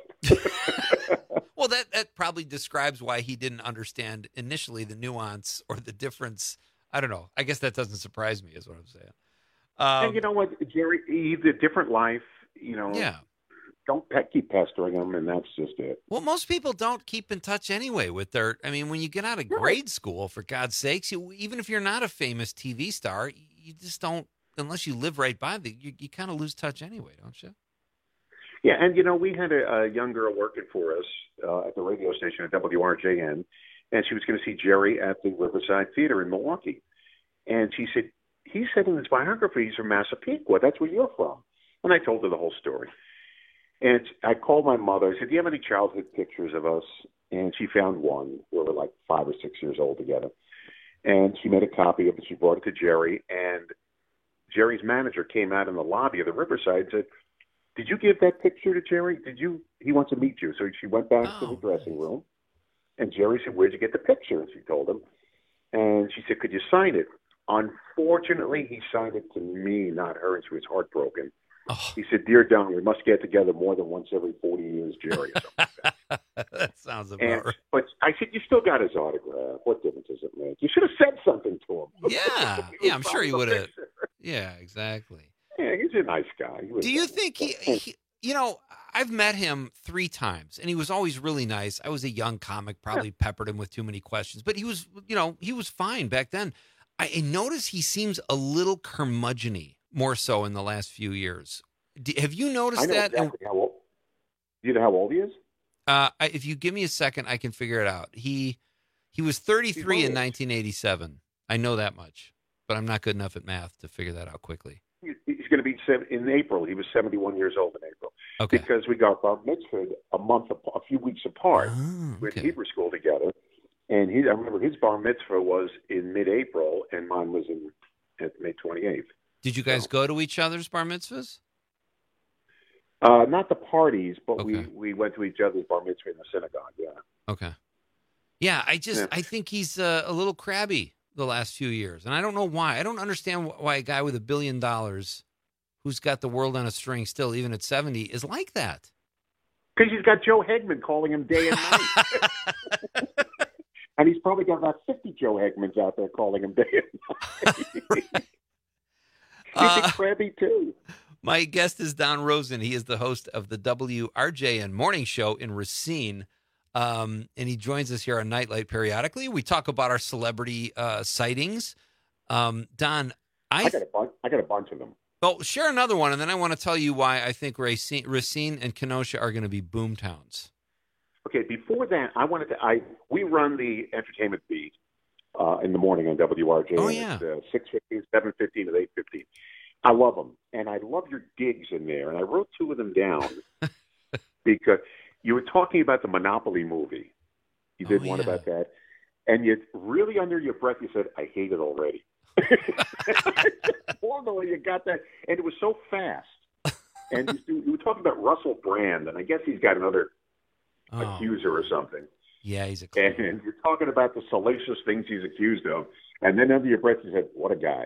but Well, that probably describes why he didn't understand initially the nuance or the difference. I don't know. I guess that doesn't surprise me, is what I'm saying. and you know what, Jerry, he lived a different life. You know, Yeah. Don't keep pestering him, and that's just it. Well, most people don't keep in touch anyway with their. I mean, when you get out of grade school, for God's sakes, even if you're not a famous TV star, you just don't. Unless you live right by you kind of lose touch anyway, don't you? Yeah, and you know, we had a young girl working for us at the radio station at WRJN, and she was going to see Jerry at the Riverside Theater in Milwaukee. And she said, he said in his biography he's from Massapequa. That's where you're from. And I told her the whole story. And I called my mother. I said, "Do you have any childhood pictures of us?" And she found one. We were like 5 or 6 years old together. And she made a copy of it. She brought it to Jerry. And Jerry's manager came out in the lobby of the Riverside and said, "Did you give that picture to Jerry? He wants to meet you." So she went back to the dressing room. And Jerry said, "Where'd you get the picture?" And she told him. And she said, "Could you sign it?" Unfortunately, he signed it to me, not her, and she was heartbroken. Oh. He said, "Dear Don, we must get together more than once every 40 years, Jerry." Or something like that. That sounds about right. But I said, "You still got his autograph. What difference does it make? You should have said something to him." Yeah, yeah, I'm sure he would have. Yeah, exactly. Yeah, he's a nice guy. Do you think he, you know, I've met him 3 times, and he was always really nice. I was a young comic, probably peppered him with too many questions, but he was, you know, he was fine back then. I notice he seems a little curmudgeon-y, more so in the last few years. Have you noticed that? Exactly how old. Do you know how old he is? If you give me a second, I can figure it out. He was 33 in 1987. I know that much, but I'm not good enough at math to figure that out quickly. He's going to be in April. He was 71 years old in April. Okay. Because we got bar mitzvah a few weeks apart. We went to Hebrew school together. And I remember his bar mitzvah was in mid-April, and mine was at May 28th. Did you guys go to each other's bar mitzvahs? Not the parties, but we went to each other's bar mitzvah in the synagogue, yeah. Okay. Yeah, I think he's a little crabby the last few years, and I don't know why. I don't understand why a guy with $1 billion who's got the world on a string still, even at 70, is like that. Because he's got Joe Hegman calling him day and night. And he's probably got about 50 Joe Hegmans out there calling him day and night. He's crabby, too. My guest is Don Rosen. He is the host of the WRJN Morning Show in Racine. And he joins us here on Nightlight periodically. We talk about our celebrity sightings. Don, I got a bunch of them. Well, share another one, and then I want to tell you why I think Racine and Kenosha are going to be boom towns. Okay, before that, we run the entertainment beat in the morning on WRJN. Oh, yeah. It's 6:15, 7:15, and 8:15. I love them, and I love your digs in there. And I wrote 2 of them down because you were talking about the Monopoly movie. You did one about that, and you really under your breath you said, "I hate it already." Formally, you got that, and it was so fast. And you were talking about Russell Brand, and I guess he's got another accuser or something. Yeah, he's and you're talking about the salacious things he's accused of, and then under your breath you said, "What a guy."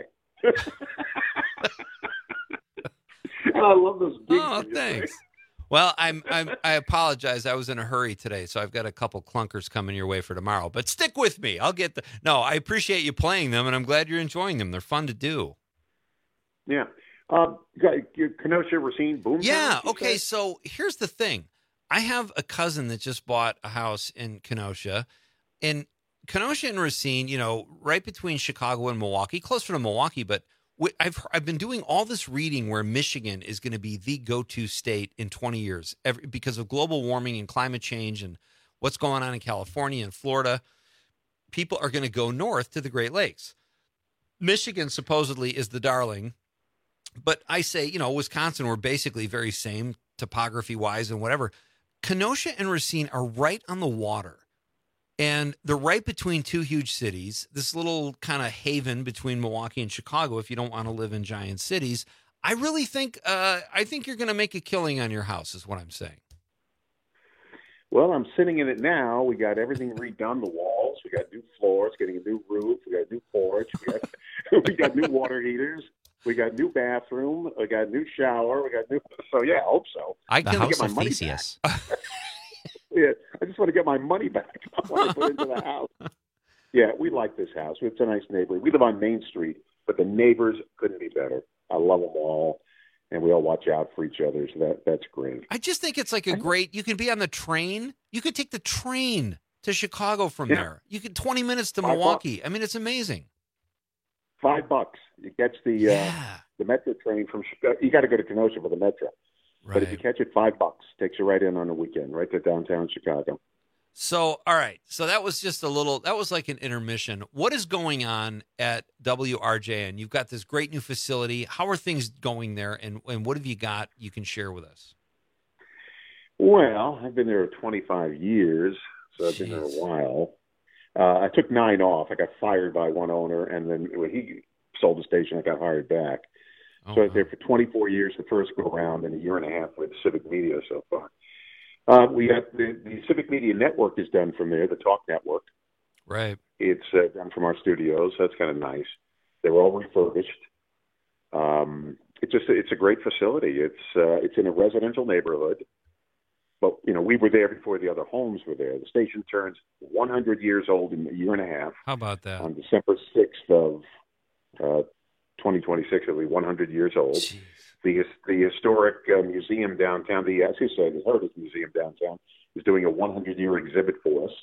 And I love those gigs. Oh, thanks. Well, I apologize. I was in a hurry today, so I've got a couple clunkers coming your way for tomorrow. But stick with me. I'll get No, I appreciate you playing them, and I'm glad you're enjoying them. They're fun to do. Yeah. Kenosha, Racine, boom. Yeah. Okay. So here's the thing. I have a cousin that just bought a house in Kenosha, and Kenosha and Racine, you know, right between Chicago and Milwaukee, closer to Milwaukee, but I've been doing all this reading where Michigan is going to be the go-to state in 20 years because of global warming and climate change and what's going on in California and Florida. People are going to go north to the Great Lakes. Michigan supposedly is the darling, but I say, Wisconsin, we're basically very same topography-wise and whatever. Kenosha and Racine are right on the water, and they're right between two huge cities, this little kind of haven between Milwaukee and Chicago if you don't want to live in giant cities. I really think you're going to make a killing on your house is what I'm saying. Well, I'm sitting in it now. We got everything redone, the walls. We got new floors, getting a new roof. We got a new porch. We got new water heaters. We got new bathroom. We got new shower. We got new. So yeah, I hope so. I can get my money back. Yeah, I just want to get my money back. I want to put into the house. Yeah, we like this house. It's a nice neighborhood. We live on Main Street, but the neighbors couldn't be better. I love them all. And we all watch out for each other, so that's great. I just think it's like you can be on the train. You could take the train to Chicago from there. You could 20 minutes to Milwaukee. I mean, it's amazing. $5. You catch the Metro train from Chicago. You got to go to Kenosha for the Metro. Right. But if you catch it, $5, takes you right in on the weekend, right to downtown Chicago. So, all right. So that was just that was like an intermission. What is going on at WRJN? You've got this great new facility. How are things going there? And what have you got you can share with us? Well, I've been there 25 years, so I've been there a while. I took 9 off. I got fired by one owner, and then when he sold the station, I got hired back. So I was there for 24 years the first go-around and a year and a half with Civic Media so far. We got the Civic Media Network is done from there, the Talk Network. Right. It's done from our studios. That's kind of nice. They're all refurbished. It's a great facility. It's in a residential neighborhood. But, we were there before the other homes were there. The station turns 100 years old in a year and a half. How about that? On December 6th of 2026, it'll be 100 years old. Jeez. The historic museum downtown, the Heritage Museum downtown, is doing a 100-year exhibit for us.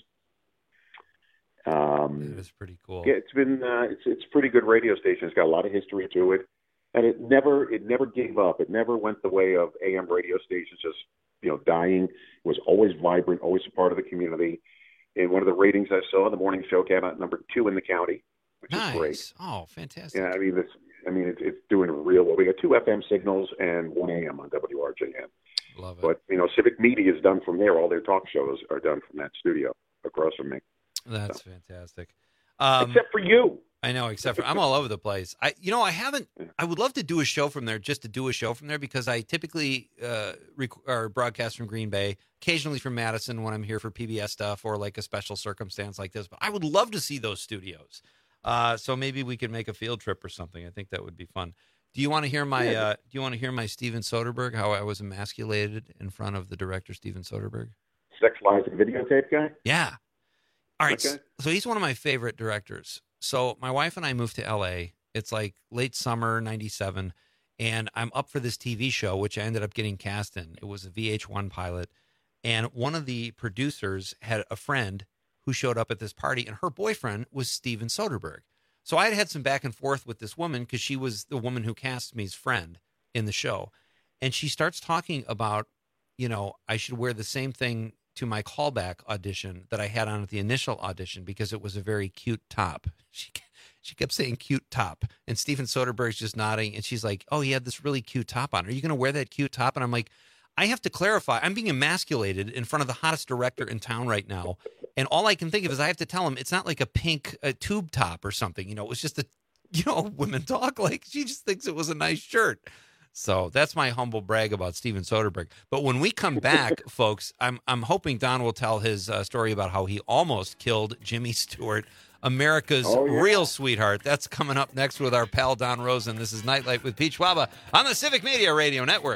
That is pretty cool. Yeah, it's been it's a pretty good radio station. It's got a lot of history to it, and it never gave up. It never went the way of AM radio stations just dying. It was always vibrant, always a part of the community. And one of the ratings I saw, the morning show came out number 2 in the county, which is great. Oh, fantastic! Yeah, it's doing real well. We got 2 FM signals and 1 AM on WRJN. Love it. But, Civic Media is done from there. All their talk shows are done from that studio across from me. That's fantastic. Except for you. I know, except for I'm all over the place. I would love to do a show from there, just to do a show from there, because I typically broadcast from Green Bay, occasionally from Madison when I'm here for PBS stuff or like a special circumstance like this. But I would love to see those studios. So maybe we could make a field trip or something. I think that would be fun. Do you want to hear my Steven Soderbergh? How I was emasculated in front of the director Steven Soderbergh? Sex, Lies, and Videotape guy. Yeah. All right. Okay. So he's one of my favorite directors. So my wife and I moved to L.A. It's like late summer '97, and I'm up for this TV show, which I ended up getting cast in. It was a VH1 pilot, and one of the producers had a friend who showed up at this party, and her boyfriend was Steven Soderbergh. So I had some back and forth with this woman because she was the woman who cast me's friend in the show. And she starts talking about, I should wear the same thing to my callback audition that I had on at the initial audition because it was a very cute top. She kept saying cute top. And Steven Soderbergh's just nodding. And she's like, oh, he had this really cute top on. Are you going to wear that cute top? And I'm like, I have to clarify. I'm being emasculated in front of the hottest director in town right now. And all I can think of is I have to tell him it's not like a pink tube top or something. It was just women talk like she just thinks it was a nice shirt. So that's my humble brag about Steven Soderbergh. But when we come back, folks, I'm hoping Don will tell his story about how he almost killed Jimmy Stewart, America's real sweetheart. That's coming up next with our pal Don Rosen. This is Nightlight with Pete Schwaba on the Civic Media Radio Network.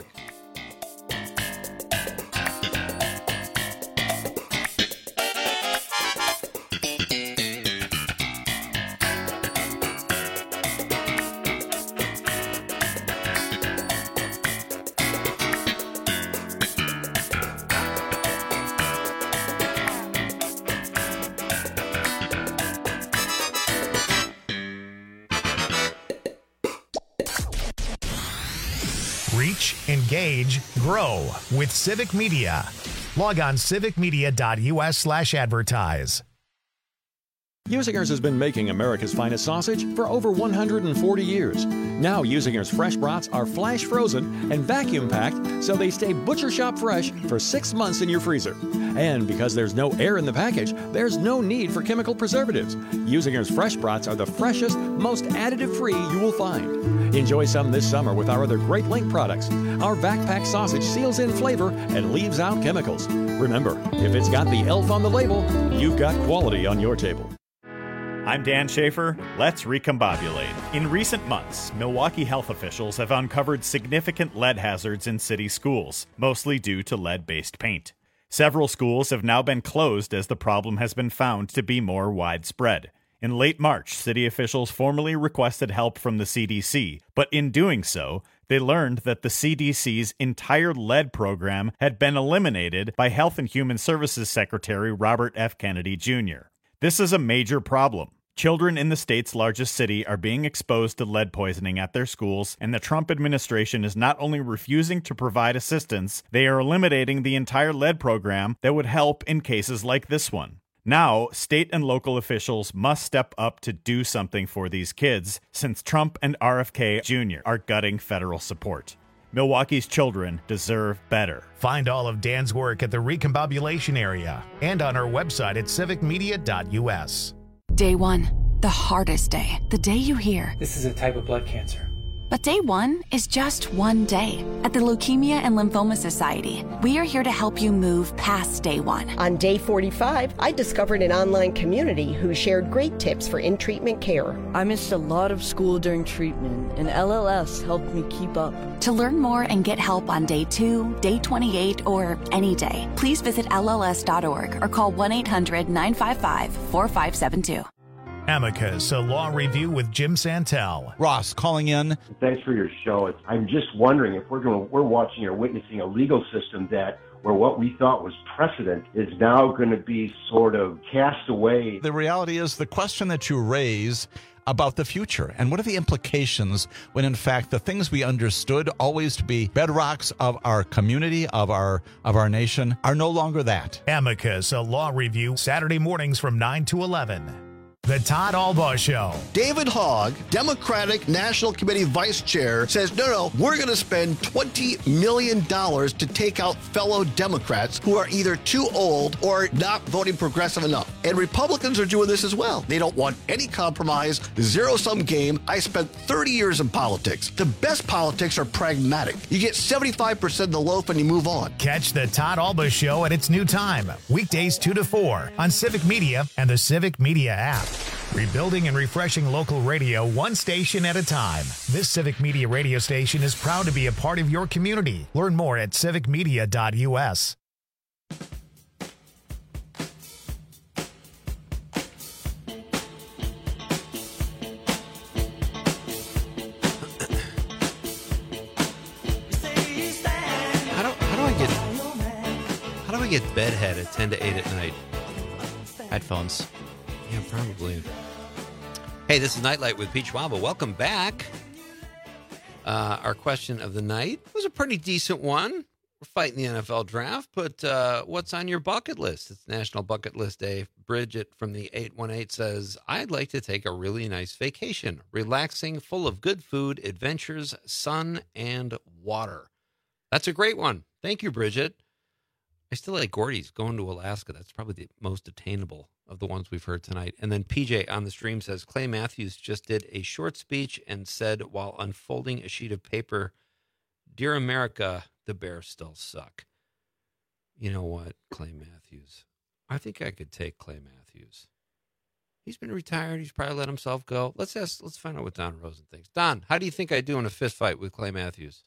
Reach, engage, grow with Civic Media. Log on civicmedia.us/advertise. Usinger's has been making America's finest sausage for over 140 years. Now Usinger's fresh brats are flash frozen and vacuum packed so they stay butcher shop fresh for 6 months in your freezer. And because there's no air in the package, there's no need for chemical preservatives. Usinger's fresh brats are the freshest, most additive-free you will find. Enjoy some this summer with our other Great Link products. Our vac-pack sausage seals in flavor and leaves out chemicals. Remember, if it's got the elf on the label, you've got quality on your table. I'm Dan Schaefer. Let's recombobulate. In recent months, Milwaukee health officials have uncovered significant lead hazards in city schools, mostly due to lead-based paint. Several schools have now been closed as the problem has been found to be more widespread. In late March, city officials formally requested help from the CDC, but in doing so, they learned that the CDC's entire lead program had been eliminated by Health and Human Services Secretary Robert F. Kennedy, Jr. This is a major problem. Children in the state's largest city are being exposed to lead poisoning at their schools, and the Trump administration is not only refusing to provide assistance, they are eliminating the entire lead program that would help in cases like this one. Now, state and local officials must step up to do something for these kids, since Trump and RFK Jr. are gutting federal support. Milwaukee's children deserve better. Find all of Dan's work at the Recombobulation Area and on our website at civicmedia.us. Day one, the hardest day. The day you hear, "This is a type of blood cancer." But day one is just one day. At the Leukemia and Lymphoma Society, we are here to help you move past day one. On day 45, I discovered an online community who shared great tips for in-treatment care. I missed a lot of school during treatment, and LLS helped me keep up. To learn more and get help on day 2, day 28, or any day, please visit LLS.org or call 1-800-955-4572. Amicus, a law review with Jim Santel. Ross calling in. Thanks for your show. I'm just wondering if we're watching or witnessing a legal system that where what we thought was precedent is now going to be sort of cast away. The reality is the question that you raise about the future and what are the implications when in fact the things we understood always to be bedrocks of our community, of our nation, are no longer that. Amicus, a law review, Saturday mornings from 9 to 11. The Todd Albaugh Show. David Hogg, Democratic National Committee Vice Chair, says, no, we're going to spend $20 million to take out fellow Democrats who are either too old or not voting progressive enough. And Republicans are doing this as well. They don't want any compromise, zero-sum game. I spent 30 years in politics. The best politics are pragmatic. You get 75% of the loaf and you move on. Catch the Todd Albaugh Show at its new time, weekdays 2 to 4 on Civic Media and the Civic Media app. Rebuilding and refreshing local radio one station at a time. This Civic Media radio station is proud to be a part of your community. Learn more at civicmedia.us. How do I get bedhead at 10 to 8 at night? Headphones. Yeah, probably. Hey, this is Nightlight with Pete Schwab. Welcome back. Our question of the night was a pretty decent one. We're fighting the NFL draft, but what's on your bucket list? It's National Bucket List Day. Bridget from the 818 says, I'd like to take a really nice vacation. Relaxing, full of good food, adventures, sun, and water. That's a great one. Thank you, Bridget. I still like Gordy's going to Alaska. That's probably the most attainable of the ones we've heard tonight. And then PJ on the stream says, Clay Matthews just did a short speech and said while unfolding a sheet of paper, Dear America, the Bears still suck. You know what, Clay Matthews? I think I could take Clay Matthews. He's been retired. He's probably let himself go. Let's find out what Don Rosen thinks. Don, how do you think I do in a fist fight with Clay Matthews?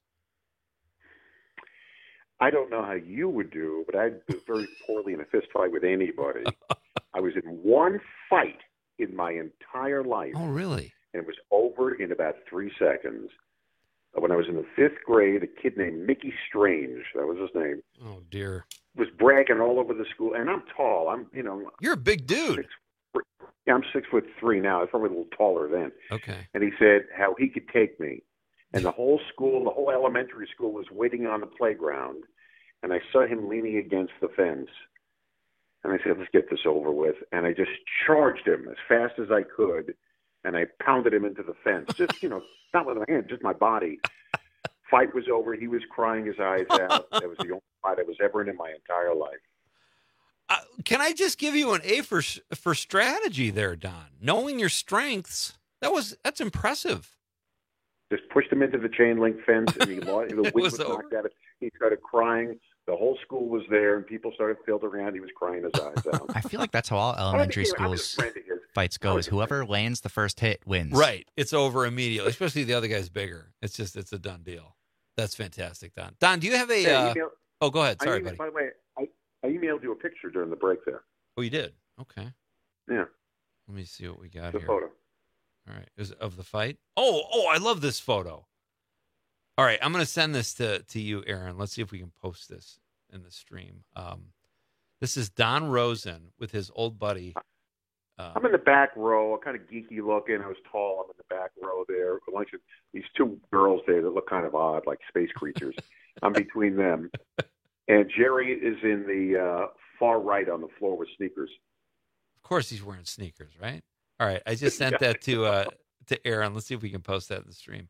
I don't know how you would do, but I'd do very poorly in a fist fight with anybody. I was in one fight in my entire life. Oh, really? And it was over in about 3 seconds. When I was in the 5th grade, a kid named Mickey Strange, that was his name. Oh, dear. Was bragging all over the school. And I'm tall. You're a big dude. I'm 6'3" now. I was probably a little taller then. Okay. And he said how he could take me. And the whole school, the whole elementary school was waiting on the playground. And I saw him leaning against the fence. And I said, let's get this over with. And I just charged him as fast as I could, and I pounded him into the fence. Just, not with my hand, just my body. Fight was over. He was crying his eyes out. That was the only fight I was ever in my entire life. Can I just give you an A for strategy there, Don? Knowing your strengths, that's impressive. Just pushed him into the chain link fence, and the wind was knocked at it. He started crying. The whole school was there, and people started filtering out. He was crying his eyes out. I feel like that's how all elementary schools fights go, is whoever lands the first hit wins. Right. It's over immediately, especially if the other guy's bigger. It's a done deal. That's fantastic, Don. Don, do you have a... Oh, go ahead. Sorry, buddy. By the way, I emailed you a picture during the break there. Oh, you did? Okay. Yeah. Let me see what we got the here. Photo. All right. Is it of the fight? Oh, I love this photo. All right, I'm going to send this to you, Aaron. Let's see if we can post this in the stream. This is Don Rosen with his old buddy. I'm in the back row. I'm kind of geeky looking. I was tall. I'm in the back row there. These two girls there that look kind of odd, like space creatures. I'm between them. And Jerry is in the far right on the floor with sneakers. Of course he's wearing sneakers, right? All right, I just sent that to Aaron. Let's see if we can post that in the stream.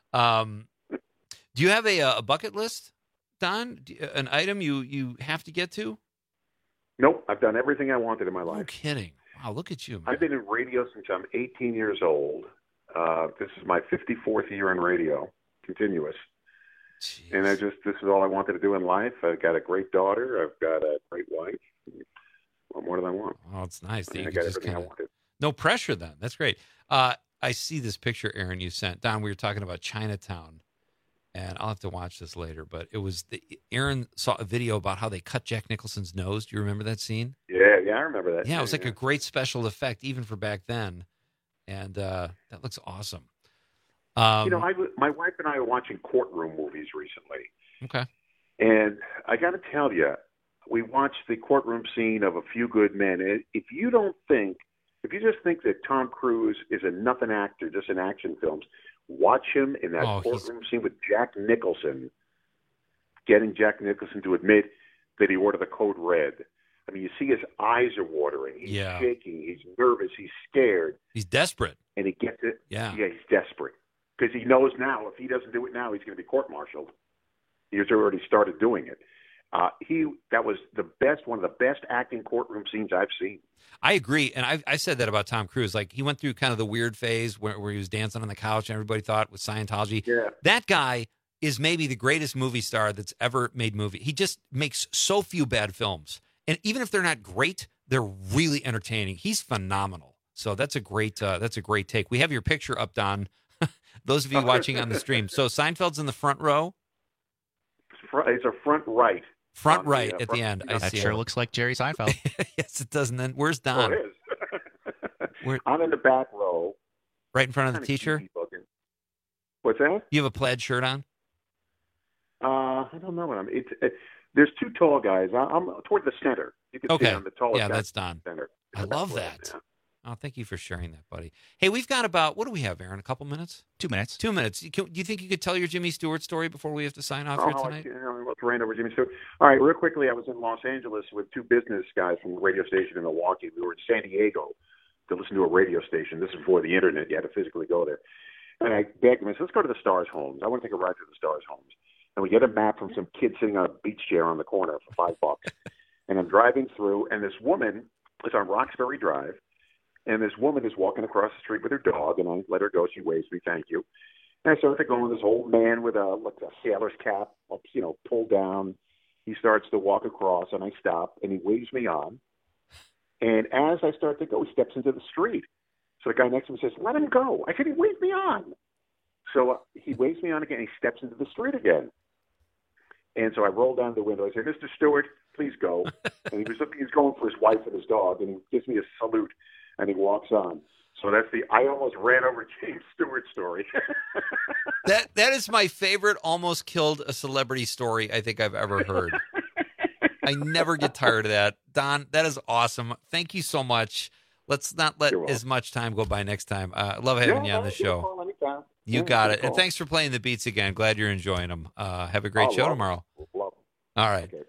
Do you have a bucket list, Don? An item you have to get to? Nope. I've done everything I wanted in my life. No kidding. Wow, look at you, man. I've been in radio since I'm 18 years old. This is my 54th year in radio, continuous. Jeez. And this is all I wanted to do in life. I've got a great daughter. I've got a great wife. What more do I want? Oh, it's nice. I got everything I wanted. No pressure then. That's great. I see this picture, Aaron, you sent. Don, we were talking about Chinatown, and I'll have to watch this later, but Aaron saw a video about how they cut Jack Nicholson's nose. Do you remember that scene? Yeah, I remember that. Yeah, it was like a great special effect, even for back then, and that looks awesome. My wife and I are watching courtroom movies recently. Okay. And I got to tell you, we watched the courtroom scene of A Few Good Men. If you just think that Tom Cruise is a nothing actor just in action films, watch him in that courtroom scene with Jack Nicholson, getting Jack Nicholson to admit that he ordered the code red. I mean, you see his eyes are watering. He's shaking. He's nervous. He's scared. He's desperate. And he gets it. Yeah, he's desperate. Because he knows now if he doesn't do it now, he's going to be court-martialed. He's already started doing it. That was one of the best acting courtroom scenes I've seen. I agree, and I said that about Tom Cruise. Like, he went through kind of the weird phase where he was dancing on the couch and everybody thought it was Scientology. Yeah. That guy is maybe the greatest movie star that's ever made movie. He just makes so few bad films. And even if they're not great, they're really entertaining. He's phenomenal. So that's a great take. We have your picture up, Don. Those of you watching on the stream. So Seinfeld's in the front row? It's a front right. Front right at the end. I That see sure it. looks like Jerry Seinfeld. Yes, it does. And then where's Don? Oh, it is. I'm in the back row. Right in front of the teacher? What's that? You have a plaid shirt on? I don't know what I'm. There's two tall guys. I'm toward the center. You can see I'm the tallest guy. Yeah, that's Don. Center. I love that. Oh, thank you for sharing that, buddy. Hey, we've got what do we have, Aaron? A couple minutes? 2 minutes. 2 minutes. Do you think you could tell your Jimmy Stewart story before we have to sign off here tonight? Let's rain over Jimmy Stewart. All right, real quickly, I was in Los Angeles with two business guys from a radio station in Milwaukee. We were in San Diego to listen to a radio station. This is before the internet. You had to physically go there. And I begged them, I said, let's go to the Stars homes. I want to take a ride to the Stars homes. And we get a map from some kid sitting on a beach chair on the corner for $5. And I'm driving through, and this woman is on Roxbury Drive. And this woman is walking across the street with her dog, and I let her go. She waves me, thank you. And I start to go, and this old man with a sailor's cap, pulled down. He starts to walk across, and I stop, and he waves me on. And as I start to go, he steps into the street. So the guy next to me says, let him go. I said, he waved me on. So he waves me on again. He steps into the street again. And so I roll down the window. I say, Mr. Stewart, please go. And he's going for his wife and his dog, and he gives me a salute. And he walks on. So that's I almost ran over James Stewart story. That is my favorite almost killed a celebrity story I think I've ever heard. I never get tired of that. Don, that is awesome. Thank you so much. Let's not let as much time go by next time. I love having you on the show. You got it. And thanks for playing the beats again. Glad you're enjoying them. Have a great show tomorrow. All right. Okay.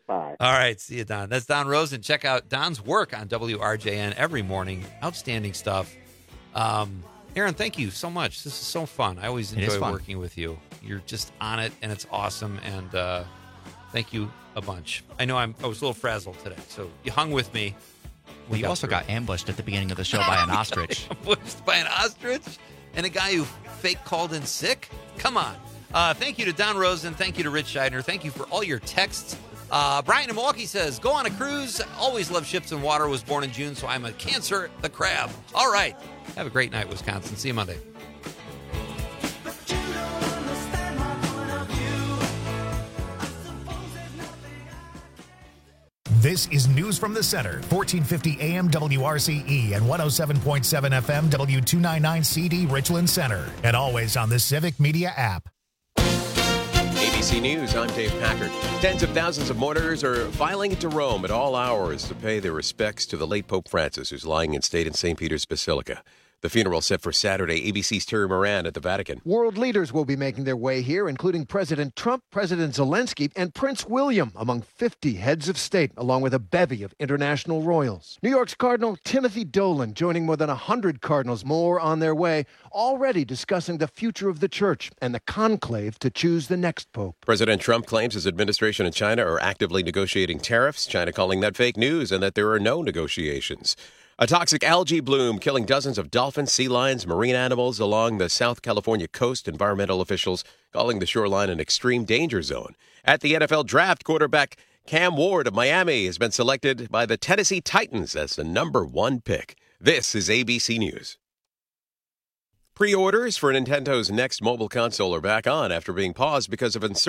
Bye. All right. See you, Don. That's Don Rosen. Check out Don's work on WRJN every morning. Outstanding stuff. Aaron, thank you so much. This is so fun. I always enjoy working with you. You're just on it, and it's awesome. And thank you a bunch. I know I was a little frazzled today, so you hung with me. Well, you also got ambushed at the beginning of the show by an ostrich. Ambushed by an ostrich? And a guy who fake called in sick? Come on. Thank you to Don Rosen. Thank you to Rich Scheidner. Thank you for all your texts. Brian in Milwaukee says, go on a cruise. Always love ships and water. Was born in June, so I'm a Cancer the crab. All right. Have a great night, Wisconsin. See you Monday. This is News from the Center, 1450 AM WRCE and 107.7 FM W299CD Richland Center, and always on the Civic Media app. ABC News, I'm Dave Packard. Tens of thousands of mourners are filing into Rome at all hours to pay their respects to the late Pope Francis, who's lying in state in St. Peter's Basilica. The funeral set for Saturday. ABC's Terry Moran at the Vatican. World leaders will be making their way here, including President Trump, President Zelensky, and Prince William, among 50 heads of state, along with a bevy of international royals. New York's Cardinal Timothy Dolan joining more than 100 cardinals more on their way, already discussing the future of the church and the conclave to choose the next pope. President Trump claims his administration and China are actively negotiating tariffs, China calling that fake news and that there are no negotiations. A toxic algae bloom killing dozens of dolphins, sea lions, marine animals along the South California coast. Environmental officials calling the shoreline an extreme danger zone. At the NFL draft, quarterback Cam Ward of Miami has been selected by the Tennessee Titans as the number 1 pick. This is ABC News. Pre-orders for Nintendo's next mobile console are back on after being paused because of uncertainty.